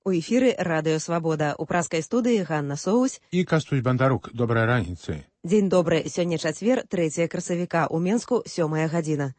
У эфіры Радыё Свабода. У праскай студыі Ганна Соусь і Кастусь Бандарук. Добрай раніцы. Дзень добры. Сёння чацвер, 3 красавіка. У Менску 7 гадзіна.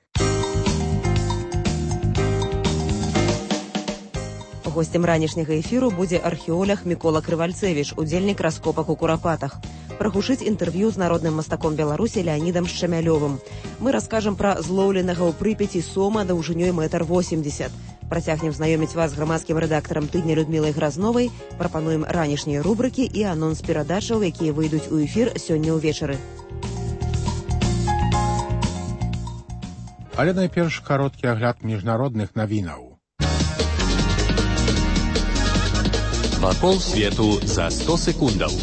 Госцем ранішняга эфіру будзе археолог Мікола Крывальцэвіч, удзельнік раскопак у Курапатах. Прагучыць інтэрв'ю з народным мастаком Беларусі Леанідам Шчамялёвым. Мы раскажам пра злоўленага ў Прыпяці сома даўжынёй 1,80 м. Працягнем знаёміць вас з грамадскім рэдактарам тыдня Людмілай Гразновай, прапануем ранішнія рубрыкі і анонс перадачаў, якія выйдуць у эфір сёння ўвечары. Але найперш кароткі агляд міжнародных навінаў. Вакол свету за 100 секундаў.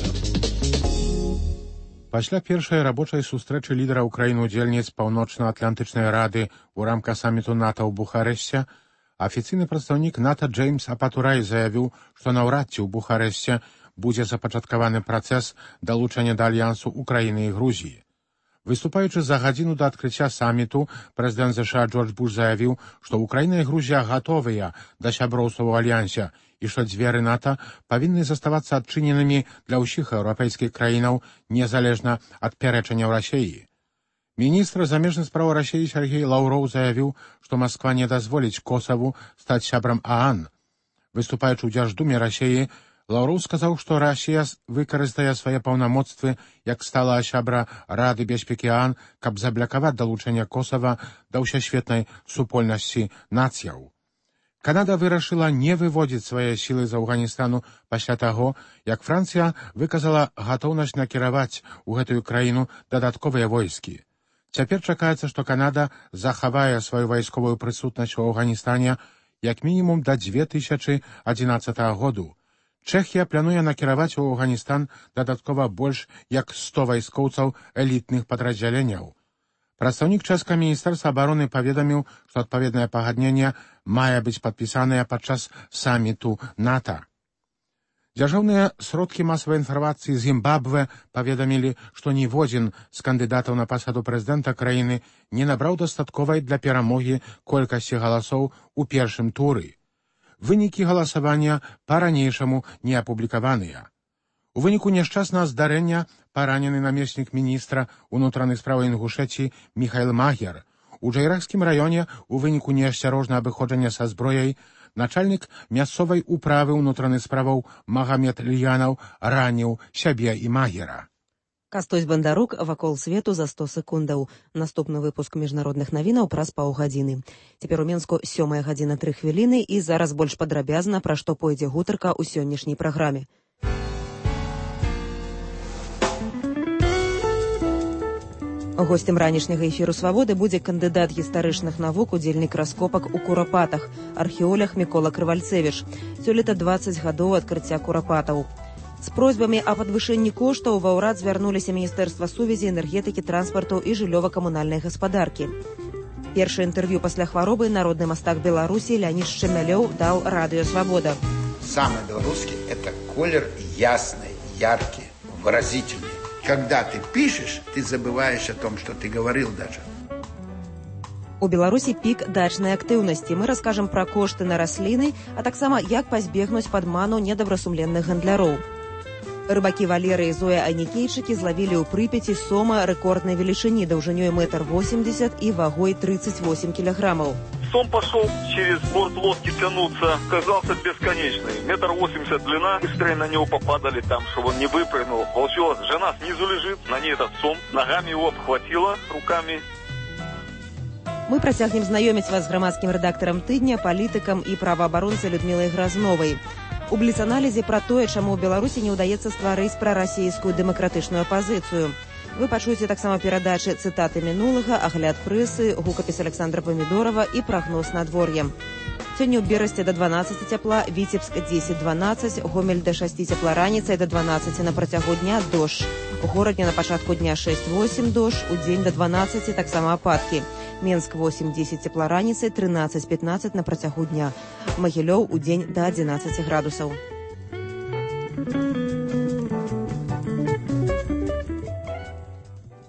Пасля першай рабочай сустрэчы лідараў краін-удзельніц Паўночна-Атлантычнай рады ў рамках саміту НАТО ў Бухарэсце, афіцыйны прадстаўнік НАТО Джеймс Апатурай заявіў, што наўрад ці ў Бухарэсце будзе запачаткаваны працэс далучання да альянсу Украіны і Грузіі. Выступаючы за гадзіну да адкрыцця саміту, прэзідэнт ЗША Джордж Буш заявіў, што Украіна і Грузія гатовыя да сяброўства ў альянсе і што дзверы НАТО павінны заставацца адчыненымі для ўсіх еўрапейскіх краінаў, незалежна ад пярэчанняў Расіі. Міністр замежных спраў Расіі Сергей Лаўроў заявіў, што Масква не дазволіць Косаву стаць сябрам ААН. Выступаючы ў Дзярждуме Расіі, Лаўроў сказаў, што Расія выкарыстае свае паўнамоцтвы як сталая сябра Рады бяспекі ААН, каб заблакаваць далучэнне Косава да ўсесветнай супольнасці нацыяў. Канада вырашыла не выводзіць свае сілы з Афганістану пасля таго, як Францыя выказала гатоўнасць накіраваць у гэтую краіну дадатковыя войскі. Цяпер чакаецца, што Канада захавае сваю вайсковую прысутнасць у Афганістане як мінімум да 2011 году. Чэхія плануе накіраваць у Афганістан дадаткова больш як 100 вайскоўцаў элітных падраздзяленняў. Прадстаўнік чэшскага міністэрства абароны паведаміў, што адпаведнае пагадненне мае быць падпісанае падчас саміту НАТО. Дзяржаўныя сродкі масавай інфармацыі Зімбабве паведамілі, што ніводзін з кандыдатаў на пасаду прэзідэнта краіны не набраў дастатковай для перамогі колькасці галасоў у першым туры. Вынікі галасавання па-ранейшаму не апублікаваныя. У выніку няшчаснага здарэння паранены намеснік міністра ўнутраных спраў Інгушэцыі Міхайл Магер. У Джайрахскім раёне у выніку неасцярожнага абыходжання са зброяй начальнік мясцовай управы ўнутраных справаў Магамед Льянаў раніў сябе і Магера. Кастусь Бандарук, вакол свету за 100 секундаў. Наступны выпуск міжнародных навінаў праз паўгадзіны. Цяпер у Менску 7 гадзіна 3 хвіліны і зараз больш падрабязна, пра што пойдзе гутарка ў сённяшняй праграме. Госцем ранішняга эфіру «Свабоды» будзе кандыдат гістарычных навук, удзельнік раскопак у Курапатах, археолог Мікола Крывальцэвіч. Сёлета 20 гадоў адкрыцця Курапатаў. З просьбамі о падвышэнні коштаў ва ўрад звярнуліся Міністэрства сувязі, энергетыкі, транспарту і жыллёва-камунальнай гаспадаркі. Першае інтэрв'ю пасля хваробы народны мастак Беларусі Леанід Шчамялёў даў Радыё Свабода. Самый белорусский – это колер ясный, яркий, выразительный. Когда ты пишешь, ты забываешь о том, что ты говорил даже. У Беларусі пік дачнай актыўнасці. Мы раскажам пра кошты на расліны, а таксама як пазбегнуць падману недобрасумленных гандляроў. Рыбакі Валеры і Зоя Анікейчыкі злавілі ў Прыпяці сома рэкорднай велічыні даўжынёй 1,80 м і вагой 38 килограммов. Сом пошел через борт лодки тянуться, казался бесконечный. 1,80 м длина, быстрее на него попадали там, чтобы он не выпрыгнул. Получилось, жена снизу лежит, на ней этот сом, ногами его обхватила, руками. Мы працягнем знаёміць вас з грамадскім рэдактарам тыдня, палітыкам і праваабаронцай Людмілай Гразновай. У бліц-аналізе пра тое, чаму ў Беларусі не ўдаецца стварыць прарасійскую дэмакратычную апазіцыю. Вы пачуеце таксама перадачы цытаты мінулага, агляд прэсы, гукапіс Александра Памідорова і прагноз надвор'я. Сёння ў Берасці да 12 цяпла, Віцебск 10-12, Гомель да 6 цяпла раніцай да 12 на працягу дня дождж. У горадзе на пачатку дня 6-8 дождж, у дзень да 12 таксама ападкі. Менск 8-10 цяпла раніцай, 13-15 на працягу дня. Магілёў у дзень да 11 градусаў.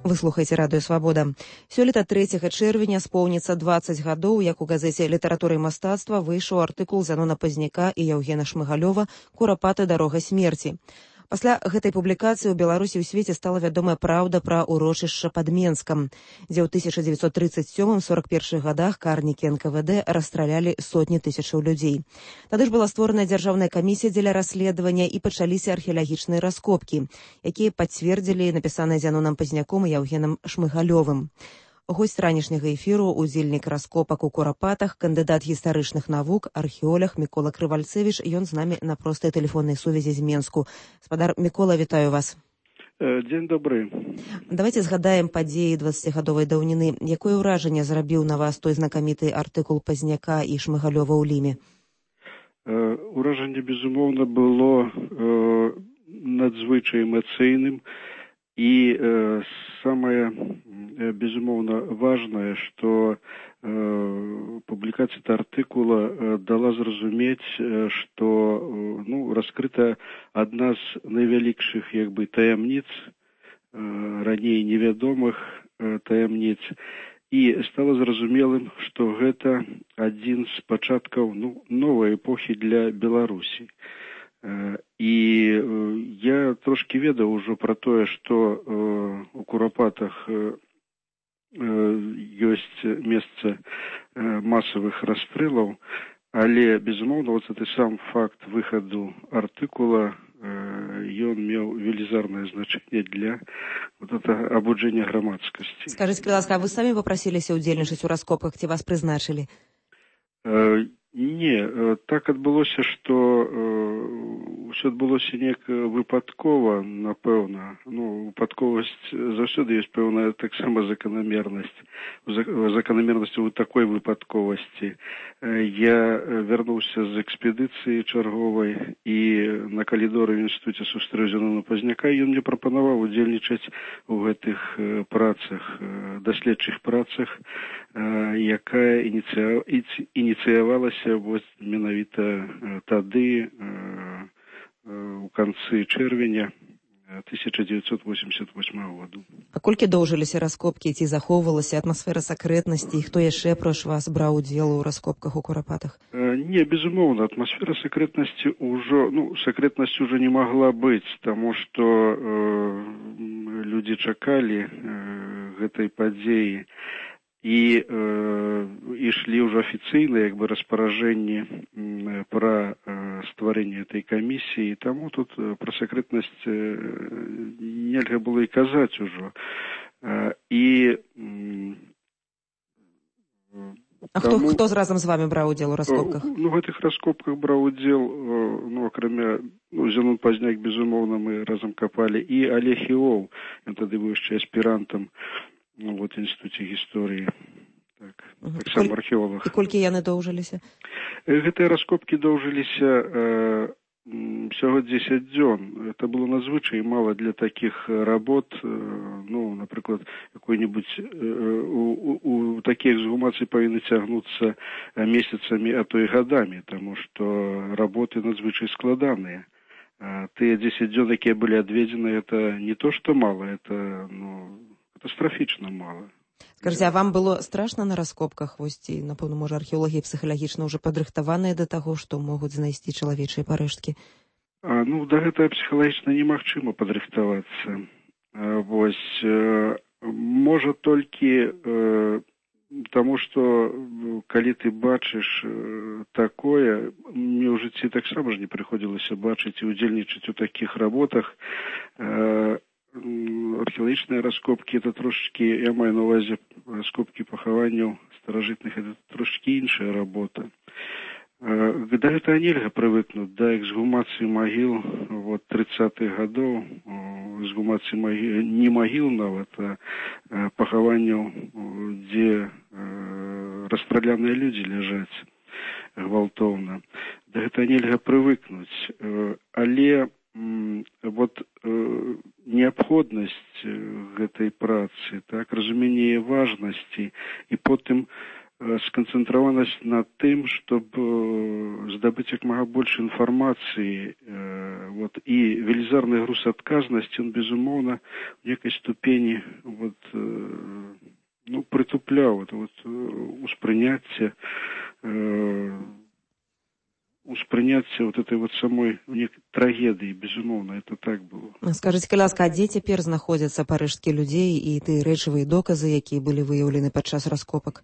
Вы слухаеце радыё «Свабода». Сёлета 3 чэрвеня споўніцца 20 гадоў, як у газеце «Літаратура і мастацтва» выйшаў артыкул Зянона Пазняка і Яўгена Шмыгалёва «Курапаты. Дарога смерці». Пасля гэтай публікацыі ў Беларусі ў свеце стала вядомая праўда пра ўрочышча пад Менскам, дзе ў 1937-41 годах карнікі НКВД расстралялі сотні тысячаў людзей. Тады ж была створана дзяржаўная камісія дзеля расследавання і пачаліся археалагічныя раскопкі, якія пацвердзілі напісанае Зянонам Пазняком і Яўгенам Шмыгалёвым. Госць ранішняга эфіру, удзельнік раскопак у Курапатах, кандыдат гістарычных навук, археолог Мікола Крывальцевіч. Ён з намі на простай тэлефоннай сувязі з Менску. Спадар Мікола, вітаю вас. Дзень добры. Давайте згадаем падзеі 20-гадовай даўніны. Якое ўражанне зрабіў на вас той знакаміты артыкул Пазняка і Шмыгалёва ў Ліме? Уражанне, безумоўна, было надзвычай эмацыйным. И самое, безумовно, важное, что публикация артикула дала зразумець, что раскрыта одна з найвялікшых таямніц, раней невядомых таямніц, и стало зразумелым, что гэта один з пачаткаў новой эпохи для Беларусі. І я трошки ведаў ужо пра тое, што у Курапатах ёсць месца масавых расстрэлаў, але, безумоўна, гэты сам факт выхаду артыкула, ён меў велізарнае значэнне для абуджэння грамадскасці. Скажыце, ласка, а вы самі папрасіліся ўдзельнічаць у раскопках, ці вас прызначылі? Не, так адбылося, што ўсё адбылося неяк выпадкова, напэўна. Выпадковасць заўсёды ёсць пэўная таксама заканамернасць. Заканамернасць у такой выпадковасці. Я вярнуўся з экспедыцыі чарговай і на калідоры ў інстытуце сустрэў Зянона Пазняка, і ён мне прапанаваў удзельнічаць у гэтых працах, даследчых працах, якая ініцыявалася менавіта тады, у канцы чэрвеня 1988 году. А колькі доўжыліся раскопкі, ці захоўвалася атмасфера сакрэтнасці, і хто яшчэ апроч вас браў удзел у раскопках у Курапатах? Не, безумоўна, атмасфера сакрэтнасці сакрэтнасць ужо не магла быць, таму што людзі чакалі гэтай падзеі. І ішлі ўжо афіцыйныя распаражэнні пра стварэнне этой камісіі, таму тут пра сакрэтнасць нельга было і казаць ужо. Хто разам з вами браў удзел у раскопках? У гэтых раскопках браў удзел, акрамя Зянон Пазняк, безумоўна, мы разам капалі, і Олег Іоў, ён тады быў яшчэ аспірантам в інстытуце гісторыі, так сам археолог. І колькі яны доўжыліся? Гэтыя раскопкі доўжыліся всего 10 дзён. Это было надзвычай мало для таких работ. Напрыклад, какой-нибудь у таких эксгумацый павінны цягнуцца месяцамі, а то і гадамі, таму што работы надзвычай складаныя. Тыя 10 дзён, якія былі адведзены, это не то, што мало, это катастрафічна мала. Скажите, а вам было страшно на раскопках? Ці, напэўна, можа, археолагі псіхалагічна ўжо падрыхтаваныя да таго, што могуць знайсці чалавечыя парэшткі? Да гэтага псіхалагічна немагчыма падрыхтавацца. Можа толькі таму, што калі ты бачыш такое, мне ў жыцці таксама ж не прыходзілася бачыць і удзельнічаць у такіх работах. Археалагічныя раскопкі, это трошки, я маю на увазе раскопкі пахаванняў старажытных, это трошки іншая работа. Да гэтага нельга прывыкнуць, да эксгумацыі магіл 30-х гадоў, эксгумацыі не магіл нават, а пахаванняў, дзе расстраляныя людзі ляжаць гвалтоўна. Да гэтага нельга прывыкнуць, але неабходнасць гэтай працы, разуменне важнасці, і потым сканцэнтраванасць на тым, чтоб здабыць як мага больш інфармацыі. І велізарны груз адказнасці, он, безумоўна, в некай ступені прытупляў успрыняцце этой самой трагедыі, безумоўна, это так было. Скажыце, калі ласка, а дзе цяпер знаходзяцца парыжскія людзей і тыя рэчавыя доказы, якія былі выяўлены падчас раскопак?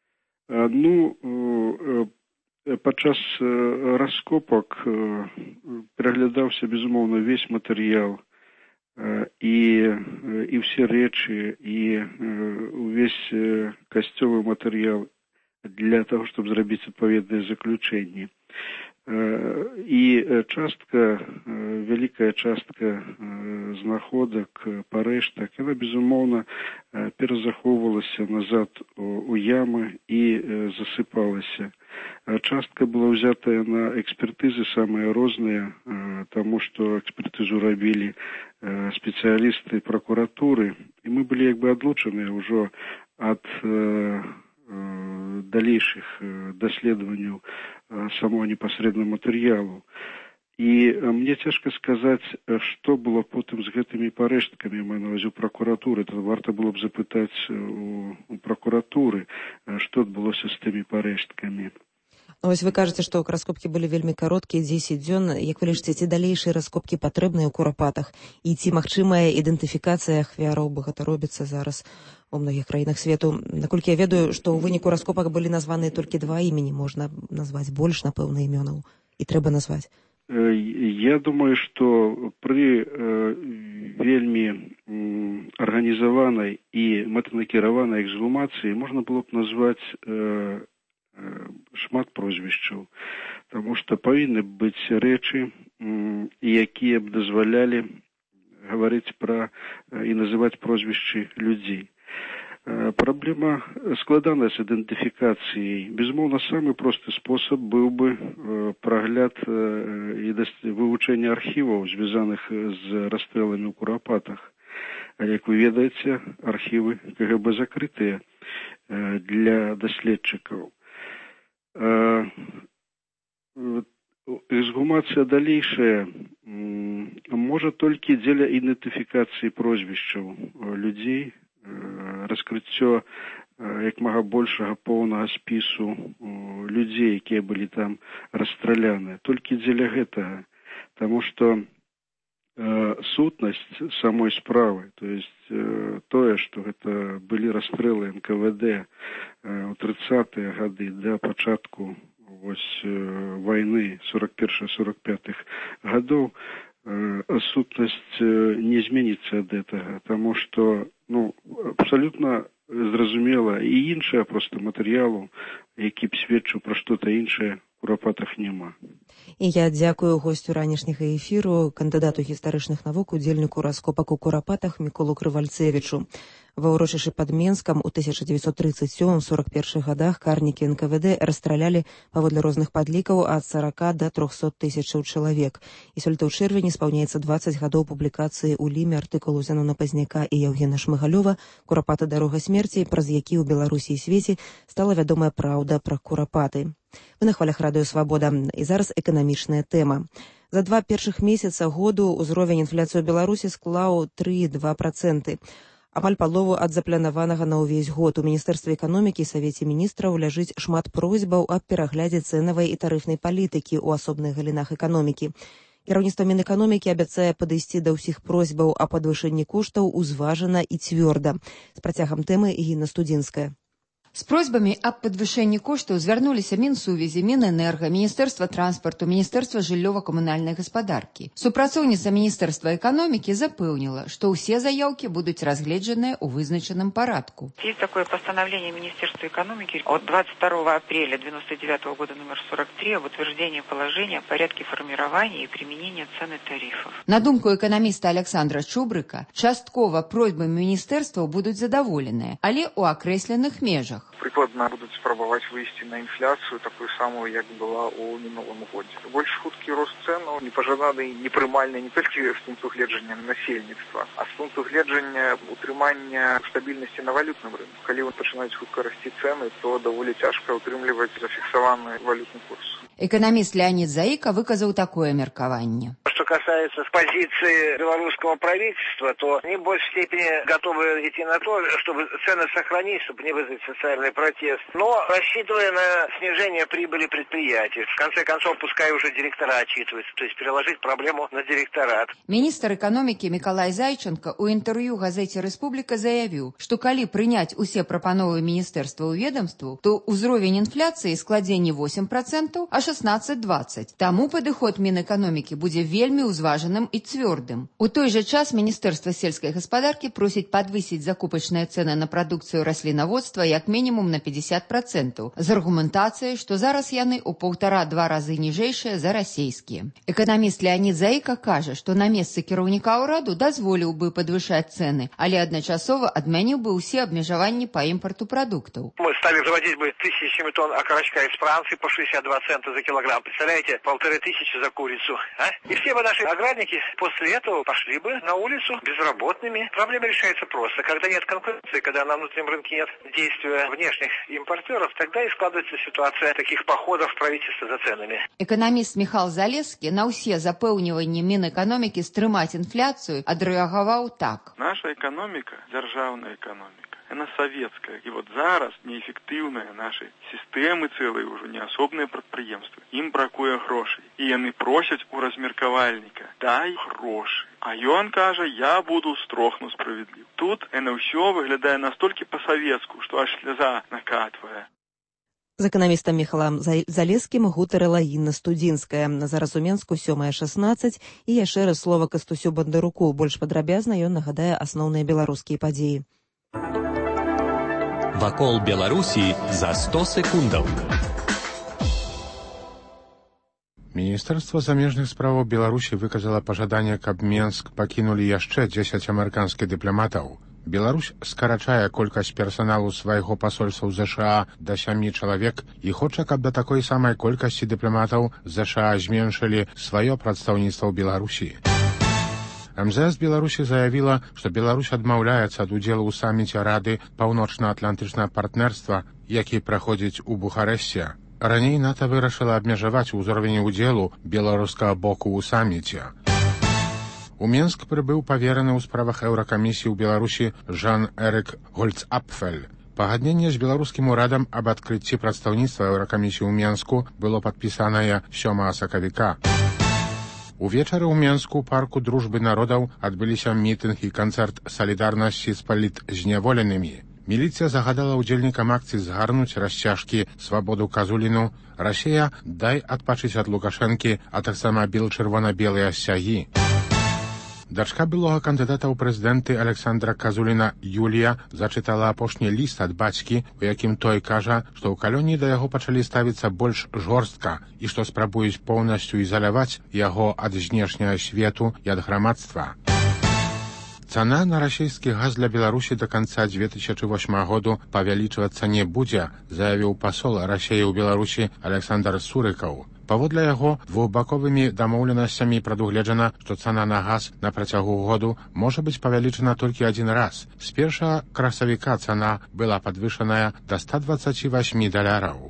Падчас раскопак пераглядаўся, безумоўна, весь матэрыял і ўсе рэчы, і ўвесь касцёвы матэрыял для таго, чтобы зрабіць адпаведныя заключэнні. І вялікая частка знаходак, парэштак, яна, безумоўна, перазахоўвалася назад у ямы і засыпалася. Частка была ўзятая на экспертызы самыя розныя, таму што экспертызу рабілі спецыялісты пракуратуры, і мы былі адлучаныя ўжо ад далейшых даследаванняў самого непасрэдна матэрыялу. І мне цяжка сказаць, што было потым з гэтымі парэшткамі, маю на ўвазе ў пракуратуры. Варта было б запытаць у пракуратуры, што адбылося з тымі парэшткамі. Вось вы кажаце, што раскопкі былі вельмі кароткія, 10 дзён. Як вы лічыце, ці далейшыя раскопкі патрэбныя ў Курапатах? І ці магчымая ідэнтыфікацыя ахвяраў, бо гэта робіцца зараз у многіх краінах свету? Наколькі я ведаю, што ў выніку раскопак былі названыя толькі 2 імені, можна назваць больш, напэўна, імёнаў, і трэба назваць. Я думаю, што пры вельмі арганізаванай і мэтанакіраванай эксгумацыі можна было б назваць шмат прозвішчаў, таму што павінны быць рэчы, якія б дазвалялі гаварыць пра і называць прозвішчы людзей. Праблема складаная з ідэнтыфікацыяй. Безумоўна, самы просты спосаб быў бы прагляд і вывучэнне архіваў, звязаных з расстрэламі ў Курапатах. Але, як вы ведаеце, архівы КГБ закрытыя для даследчыкаў. Эксгумацыя далейшая можа толькі дзеля ідэнтыфікацыі прозвішчаў людзей, раскрыццё як мага большага поўнага спісу людзей, якія былі там расстраляныя. Толькі дзеля гэтага. Таму што сутнасць самой справы, то есть тое, што гэта былі расстрэлы НКВД ў 30-е гады да пачатку вайны 41-45 гадоў, сутнасць не зменіцца ад гэтага, таму што абсалютна зразумела і іншае проста матэрыялу, які б сведчыў пра што-то іншае, у Курапатах няма. І я дзякую госцю ранішняга эфіру, кандыдату гістарычных навук, удзельніку раскопак у Курапатах Міколу Крывальцевічу. Ва ўрочышчы пад Менскам у 1937-41 годах карнікі НКВД расстралялі паводле розных падлікаў ад 40 до 300 тысячаў чалавек. І сёлета ў чэрвені спаўняецца 20 гадоў публікацыі ў Ліме артыкулу Зянона Пазняка і Яўгена Шмыгалёва «Курапаты. Дарога смерці», праз які ў Беларусі і свеце стала вядомая праўда пра Курапаты. Вы на хвалях Радыё Свабода. І зараз эканамічная тэма. За 2 першых месяца году ўзровень інфляцыі ў Беларусі склаў 3,2%. Амаль палову ад запланаванага на ўвесь год. У Міністэрстве эканомікі і Савеце міністраў ляжыць шмат просьбаў аб пераглядзе цэнавай і тарыфнай палітыкі ў асобных галінах эканомікі. Кіраўніцтва Мінэканомікі абяцае падысці да ўсіх просьбаў аб падвышэнні коштаў узважана і цвёрда. З працягам тэмы Інна Студзінская. С просьбами об подвышении коштов звярнуліся Мінсувязі, Мінэнерга, Міністэрства транспарту, Міністэрства жыллёва-камунальнай гаспадаркі. Супрацоўніца Міністэрства эканомікі запэўніла, што ўсе заявки будуць разгледжаныя ў вызначаным парадку. Есть такое постановление Министерства экономики от 22 апреля 1999 года номер 43 об утверждении положения о порядке формирования и применения цен и тарифов. На думку эканаміста Александра Чубрыка, часткова просьбы міністэрстваў будуць задаволеныя, але ў акрэсленых межах. При прыкладна будуць спрабаваць выйсці на інфляцыю такую самую, як была ў мінулым годзе. Больш хуткі рост цэнаў непажаданы і непрымальны не толькі з пункту гледжання насельніцтва, а з пункту гледжання утрымання стабільнасці на валютным рынку. Калі пачынаюць хутка расці цэны, то даволі цяжка утрымліваць зафіксаваны валютны курс. Экономист Леонид Заика выказал такое меркование. Что касается позиции белорусского правительства, то они в большей степени готовы идти на то, чтобы цены сохранить, чтобы не вызвать социальный протест. Но рассчитывая на снижение прибыли предприятий. В конце концов, пускай уже директора отчитываются, то есть переложить проблему на директорат. Министр экономики Миколай Зайченко у интервью газете «Республика» заявил, что коли принять усе прапановы министерства у ведомству, то узровень инфляции складзе не 8%, а 16-20. Таму падыход Мінэканомікі будзе вельмі ўзважаным і цвёрдым. У той жа час Міністэрства сельскай гаспадаркі просіць падвысіць закупачныя цэны на прадукцыю раслінаводства як мінімум на 50%, з аргументацыяй, што зараз яны ў 1,5-2 разы ніжэйшыя за расійскія. Эканаміст Леонид Заика кажа, што на месцы кіраўніка ўраду дазволіў бы падвышаць цэны, але адначасова адмяніў бы ўсе абмежаванні па імпарту прадуктаў. Мы стали заводить бы тысячами тонн окорочка из Франции по 62 цента за килограмм. Представляете, 1500 за курицу. А? И все бы наши аграрники после этого пошли бы на улицу безработными. Проблема решается просто. Когда нет конкуренции, когда на внутреннем рынке нет действия внешних импортеров, тогда и складывается ситуация таких походов правительства за ценами. Экономист Михаил Залесский на ўсе запэўніванні Мінэканомікі стрымаць інфляцыю адрэагаваў так. Наша экономика, державная экономика, она советская. И вот зараз неэффективная наши системы целые уже, не особные предприемства. Им бракуе грошей. И они просят у размерковальника: дай гроши. А ён кажа: я буду строгно справедлив. Тут это все выглядает настолько по-советску, что аж слеза накатывая. З эканамістам Міхалам Залескім гутарыла Інна Студзінская. Зараз у Менску 7:16. І яшчэ раз слова Кастусю Бандаруку. Больш падрабязна ён нагадае асноўныя беларускія падзеі. Вакол Беларусі за 100 секундаў. Міністэрства замежных справаў Беларусі выказала пажаданне, каб Менск пакінулі яшчэ 10 амерыканскіх дыпламатаў. Беларусь скарачае колькасць персаналу свайго пасольства ў ЗША да 7 чалавек і хоча, каб да такой самай колькасці дыпламатаў ЗША зменшылі сваё прадстаўніцтва ў Беларусі. МЗС Беларусі заявіла, што Беларусь адмаўляецца ад удзелу ў саміце Рады паўночна-атлантычнага партнерства, які праходзіць у Бухарэсце. Раней НАТО вырашыла абмежаваць узровень удзелу беларускага боку ў саміце. У Менск прыбыў павераны ў справах Еўракамісіі ў Беларусі Жан-Эрик Гольцапфель. Пагадненне з беларускім урадам аб адкрыцці прадстаўніцтва Еўракамісіі ў Менску было падпісанае 7 сакавіка. Увечары ў Менску ў парку дружбы народаў адбыліся мітынг і канцэрт салідарнасці з палітзняволенымі. Міліцыя загадала ўдзельнікам акцыі згарнуць расцяжкі «Свабоду Казуліну», «Расія, дай адпачыць ад Лукашэнкі», а таксама «Біл чырвона-белыя сцягі». Дачка былога кандыдата ў прэзідэнты Александра Казуліна Юлія зачытала апошні ліст ад бацькі, у якім той кажа, што ў калоніі да яго пачалі ставіцца больш жорстка і што спрабуюць поўнасцю ізаляваць яго ад знешняга свету і ад грамадства. Цана на расійскі газ для Беларусі да канца 2008 году павялічвацца не будзе, заявіў пасол Расіі ў Беларусі Александр Сурыкаў. Паводле яго, двухбаковымі дамоўленасцямі прадугледжана, што цана на газ на працягу году можа быць павялічана толькі адзін раз. З 1 красавіка цана была падвышаная да $128.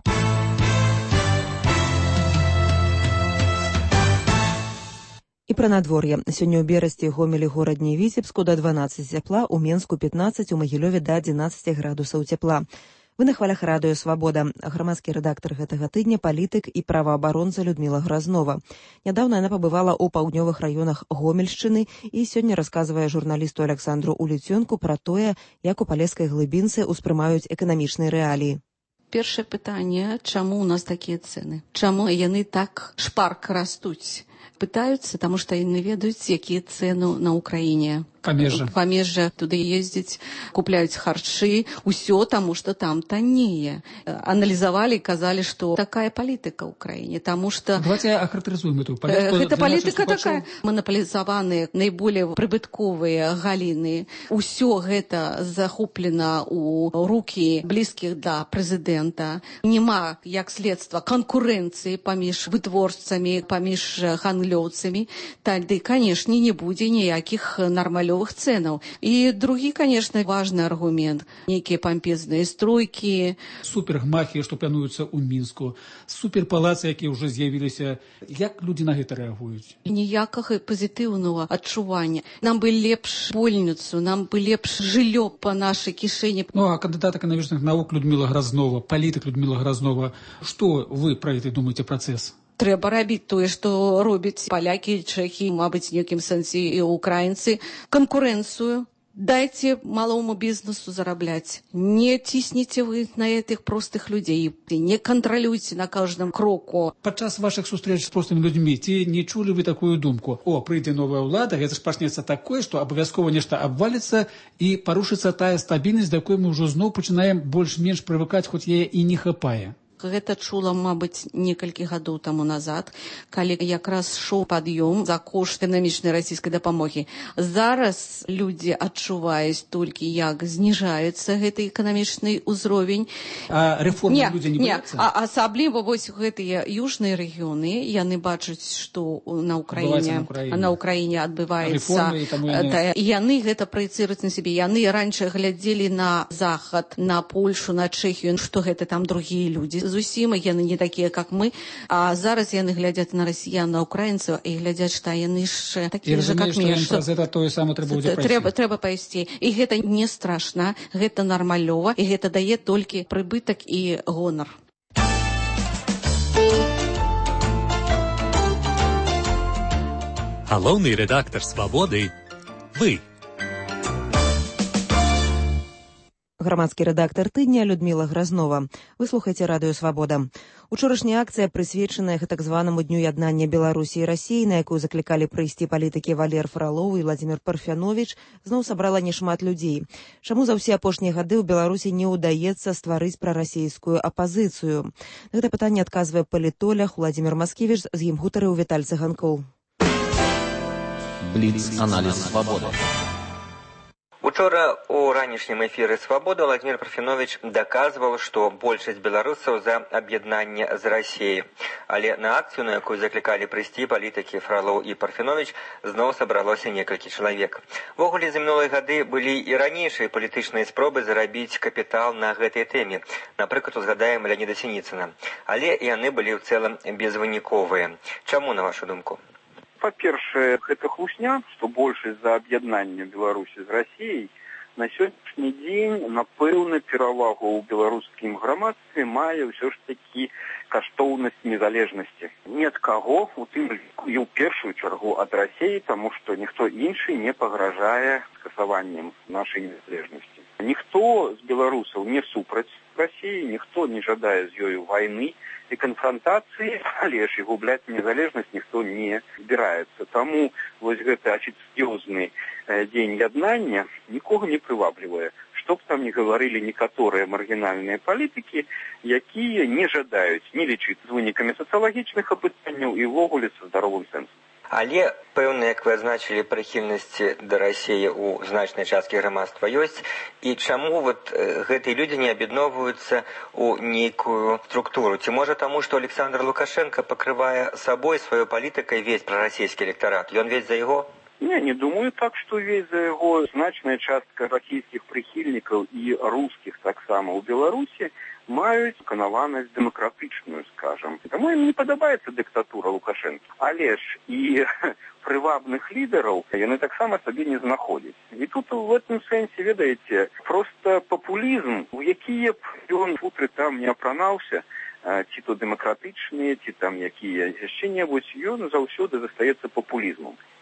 І пра надвор'е. Сёння ў Берасці, Гомелі, горадні Віцебску да 12 цяпла, у Менску 15, у Магілёве да 11 градусаў цяпла. Вы на хвалях радыё «Свабода». Грамадскі рэдактар гэтага тыдня, палітык і праваабаронца Людміла Гразнова. Нядаўна яна пабывала ў паўднёвых раёнах Гомельшчыны і сёння расказвае журналісту Александру Уліцёнку пра тое, як у палескай глыбінцы ўспрымаюць эканамічныя рэаліі. Першае пытанне, чаму ў нас такія цэны? Чаму яны так шпарка растуць? Пытаются, потому что яны ведаюць, якія цэны на Украіне. Памежжа туды ездзіць, купляюць харчы, усё таму, што там таннее. Аналізавалі і казалі, што такая палітыка ў краіне, таму што... Давайте охарактеризуем эту палітыку. Гэта палітыка такая. Манаполізаваныя наиболее прыбытковыя галіны. Усё гэта захоплена ў рукі блізкіх да прэзідэнта. Нема, як следства, канкурэнцыі паміж вытворцамі, паміж гандлёўцамі. Тады, канешне, не будзе ніякіх нармалёвых ценаў. І другі, конечно, важны аргумент. Нейкія пампезныя стройкі. Супергмахі, што плануюцца ў Мінску. Суперпалацы, якія ўжо з'явіліся. Як людзі на гэта рэагуюць? Ніякага пазітыўнага адчування. Нам бы лепш больніцу, нам бы лепш жыллё па нашай кішэні. Ну, а кандыдат эканамічных навук Людмила Грознова, палітык Людмила Грознова, што вы пра гэта думаеце працэс? Трэба рабіць тое, што робяць палякі, чэхі, мабыць, в нейкім сэнсе і украінцы. Канкурэнцыю. Дайте малому бізнесу зарабляць. Не цісніце вы на этих простых людзей. Не кантралюйце на кожным кроку. Падчас вашых сустрэч з простымі людзьмі ці не чулі вы такую думку? О, прыйдзе новая ўлада, гэта ж пачнецца такое, што абавязкова нешта абваліцца і парушыцца тая стабільнасць, да якой мы ўжо зноў пачынаем больш-менш прывыкаць, хоць яе і не хапае. Гэта чула, мабыць, некалькі гадоў таму назад, калі якраз шоў пад'ём за кошт эканамічнай расійскай дапамогі. Зараз людзі адчуваюць толькі, як зніжаецца гэты эканамічны ўзровень. А рэформы людзі не баяцца? Асабліва вось гэтыя южныя рэгіёны, яны бачаць, што на Ўкраіне адбываецца. Яны гэта праецыруюць на сябе. Яны раньше глядзелі на Захад, на Польшу, на Чэхію, што гэта там другія людзі. Зусім яны не такія, як мы, а зараз яны глядзяць на расіян, на украінцаў і глядзяць, што яны ж такія ж, як мы. Трэба пайсці. І гэта не страшна, гэта нармалёва, і гэта дае толькі прыбытак і гонар. Галоўны рэдактар «Свабоды» – вы. Грамадскі рэдактар тыдня Людмила Грознова. Вы слухаеце радыё «Свабода». Учорашняя акцыя, прысвечаная так званаму дню яднання Беларусі і Расіі, на якую заклікалі прыйсці палітыкі Валер Фролов і Владимир Парфянович, зноў сабрала нешмат людзей. Чаму за ўсе апошнія гады ў Беларусі не ўдаецца стварыць прарасійскую апазіцыю? На гэта пытанне адказвае палітолог Владимир Маскевіч, з ім гутарыў Віталь Цыганкоў. Бліц-аналіз «Свабоды». Учора у ранішнім эфіры «Свабода» Владимир Парфянович даказваў, што большасць беларусаў за аб'яднанне з Расіяй. Але на акцыю, на якую заклікалі прыйсці палітыкі Фролов і Парфянович, зноў сабралося некалькі чалавек. Ввогуле, за мінулыя гады былі і ранейшыя палітычныя спробы зарабіць капітал на гэтай тэме. Напрыклад, узгадаем Леоніда Сініцына. Але яны былі ў цэлым безвыніковыя. Чаму, на вашу думку? Па-першае, гэта хлусня, што большасць за аб'яднання Беларусі з Расіяй на сённяшні дзень, напэўна, перавагу ў беларускім грамадстве мае ўсё ж такі каштоўнасць незалежнасці. Ні ад каго, у тым і ў першую чаргу ад Расіі, таму што ніхто іншы не пагражае скасаваннем нашай незалежнасці. Ніхто з беларусаў не супраць Расіі, ніхто не жадае з ёю вайны і канфронтацыі, але ж і губляць незалежнасць ніхто не збіраецца. Таму вось гэты афіцыёзны дзень яднання нікога не прываблівае. Што б там не гаварылі некаторыя маргінальныя палітыкі, якія не жадаюць не лічыць з вынікамі сацыялагічных апытанняў і ўвогуле са здаровым сэнсам. Але, пэўна, як вы адзначылі, прыхільнасці да Расіі ў значнай часткі грамадства ёсць. І чаму гэтыя людзі не аб'ядноўваюцца ў нейкую структуру? Ці можа таму, што Александр Лукашенко пакрывае сабой сваёй палітыкай весь прарасійскі электарат? Ён весь за яго? Не думаю так, што весь за яго. Значная частка расійскіх прыхільнікаў і рускіх таксама ў Беларусі маюць канаванасць дэмакратычную, скажам. Таму ім не падабаецца дыктатура Лукашенко. Але ж і прывабных лідараў яны таксама сабе не знаходзяць. І тут у гэтым сэнсе, ведаеце, проста папулізм, у якія б ён футры там не апранаўся, ці то дэмакратычныя, ці там якія яшчэ-небудзь, ён заўсёды застаецца папулізмом.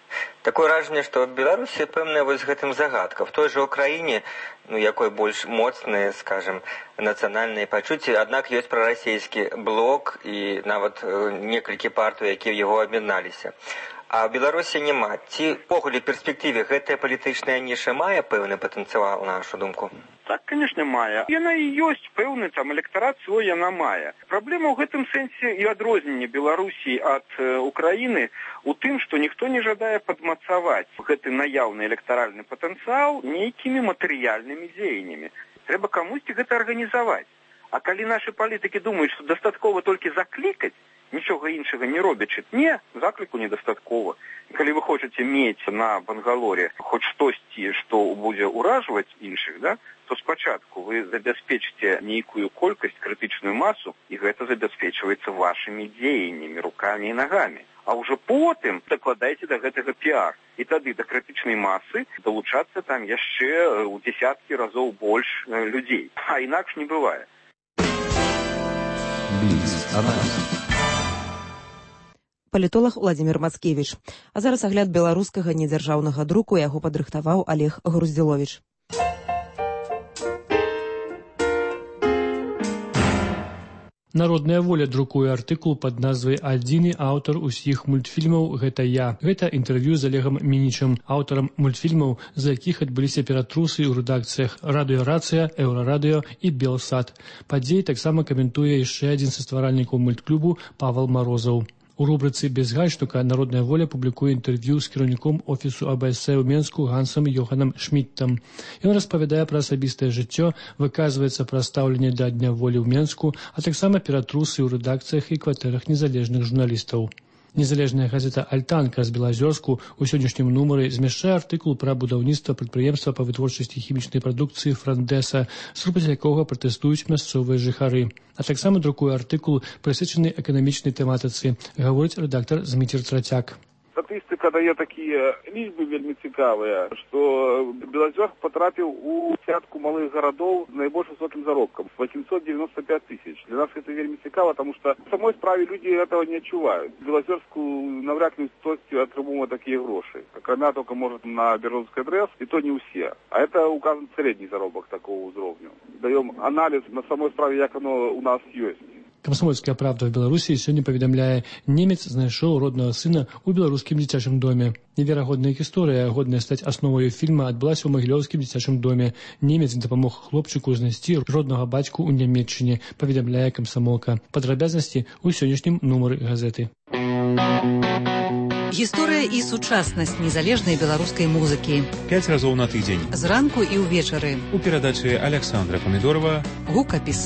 Такое ўражанне, што Беларусі пэўная вось гэтым загадка. В той жа Украіне, якой больш моцныя, скажем, нацыянальныя пачуцці, аднак ёсць прарасійскі блок і нават некалькі партый, якія ў яго аб'ядналіся. А ў Беларусі няма. Ці погуле перспектыве гэтая палітычная ніша мае пэўны патэнцыял, на нашу думку? Так, конечно, мае. Яна і ёсць пэўны электарат свой, яна мае. Праблема ў гэтым сэнсе і адрозненне Беларусі ад Украіны у тым, што ніхто не жадае падмацаваць гэты наяўны электаральны патэнцыял нейкімі матэрыяльнымі дзеяннямі. Трэба камусьці гэта арганізаваць. А калі нашы палітыкі думаюць, што дастаткова толькі заклікаць, нічога іншага не робячы, не, закліку недастаткова. Калі вы хочаце мець на Бангалоре хоць штосьці, што будзе ўражваць іншых, да, то спачатку вы забяспечыце нейкую колькасць, крытычную масу, і гэта забяспечваецца вашымі дзеяннямі, рукамі і нагамі. А ўжо потым дакладайце да гэтага піар. І тады да крытычнай масы далучацца там яшчэ ў дзесяткі разоў больш людзей. А інакш не бывае. Палітолог Владзімір Мацкевіч. А зараз агляд беларускага недзяржаўнага друку, яго падрыхтаваў Олег Груздзіловіч. Народная воля друкуе артыкул пад назвай «Адзіны аўтар усіх мультфільмаў – гэта я». Гэта інтэрв'ю з Олегам Мінічам, аўтарам мультфільмаў, за якіх адбыліся ператрусы ў рэдакцыях «Радыёрацыя», «Еўрарадыё» і «Белсат». Падзеі таксама каментуе яшчэ адзін са стваральнікаў мультклубу Павел Марозаў. У рубрыцы «Без гальштука» Народная воля публікуе інтэрв'ю з кіраўніком офісу АБС ў Менску Гансам Йоханам Шмідтам. Ён распавядае пра асабістае жыццё, выказваецца пра стаўленне да Дня волі ў Менску, а таксама ператрусы ў рэдакцыях і кватэрах незалежных журналістаў. Незалежная газета «Альтанка» з Белазёрску ў сённяшнім нумары змяшчае артыкул пра будаўніцтва прадпрыемства па вытворчасці хімічнай прадукцыі «Франдэса», супраць якога пратэстуюць мясцовыя жыхары. А таксама друкуе артыкул, прысвечаны эканамічнай тэматыцы, гаворыць рэдактар Зміцер Трацяк. Статыстыка дае такія лічбы вельмі цікавыя, што Белазёрск патрапіў у дзясятку малых гарадоў з найбольш высокім заробкам – 895 тысяч. Для нас гэта вельмі цікава, таму што в самой справе людзі гэтага не адчуваюць. Белазёрску навряд ли хтосьці атрымоўвае такія грошы. Акрамя только, может, на Берлинский адрес, и то не все. А это указан средний заробок такого уровня. Даем анализ на самой справе, як оно у нас есть. Камсомольская правда в Беларусі сёння паведамляе, немец знайшоў роднага сына ў беларускім дзіцячым доме. Неверагодная гісторыя, годная стаць асноваю фільма, адбылася ў магілёўскім дзіцячым доме. Немец дапамог хлопчыку знайсці роднага бацьку ў Нямецчыне, паведамляе камсамолка. Падрабязнасці ў сённяшнім нумары газеты. Гісторыя і сучаснасць незалежнай беларускай музыкі. 5 разоў на тыдзень. Зранку і ўвечары. У перадачы Александра Памідорова «Гукапіс».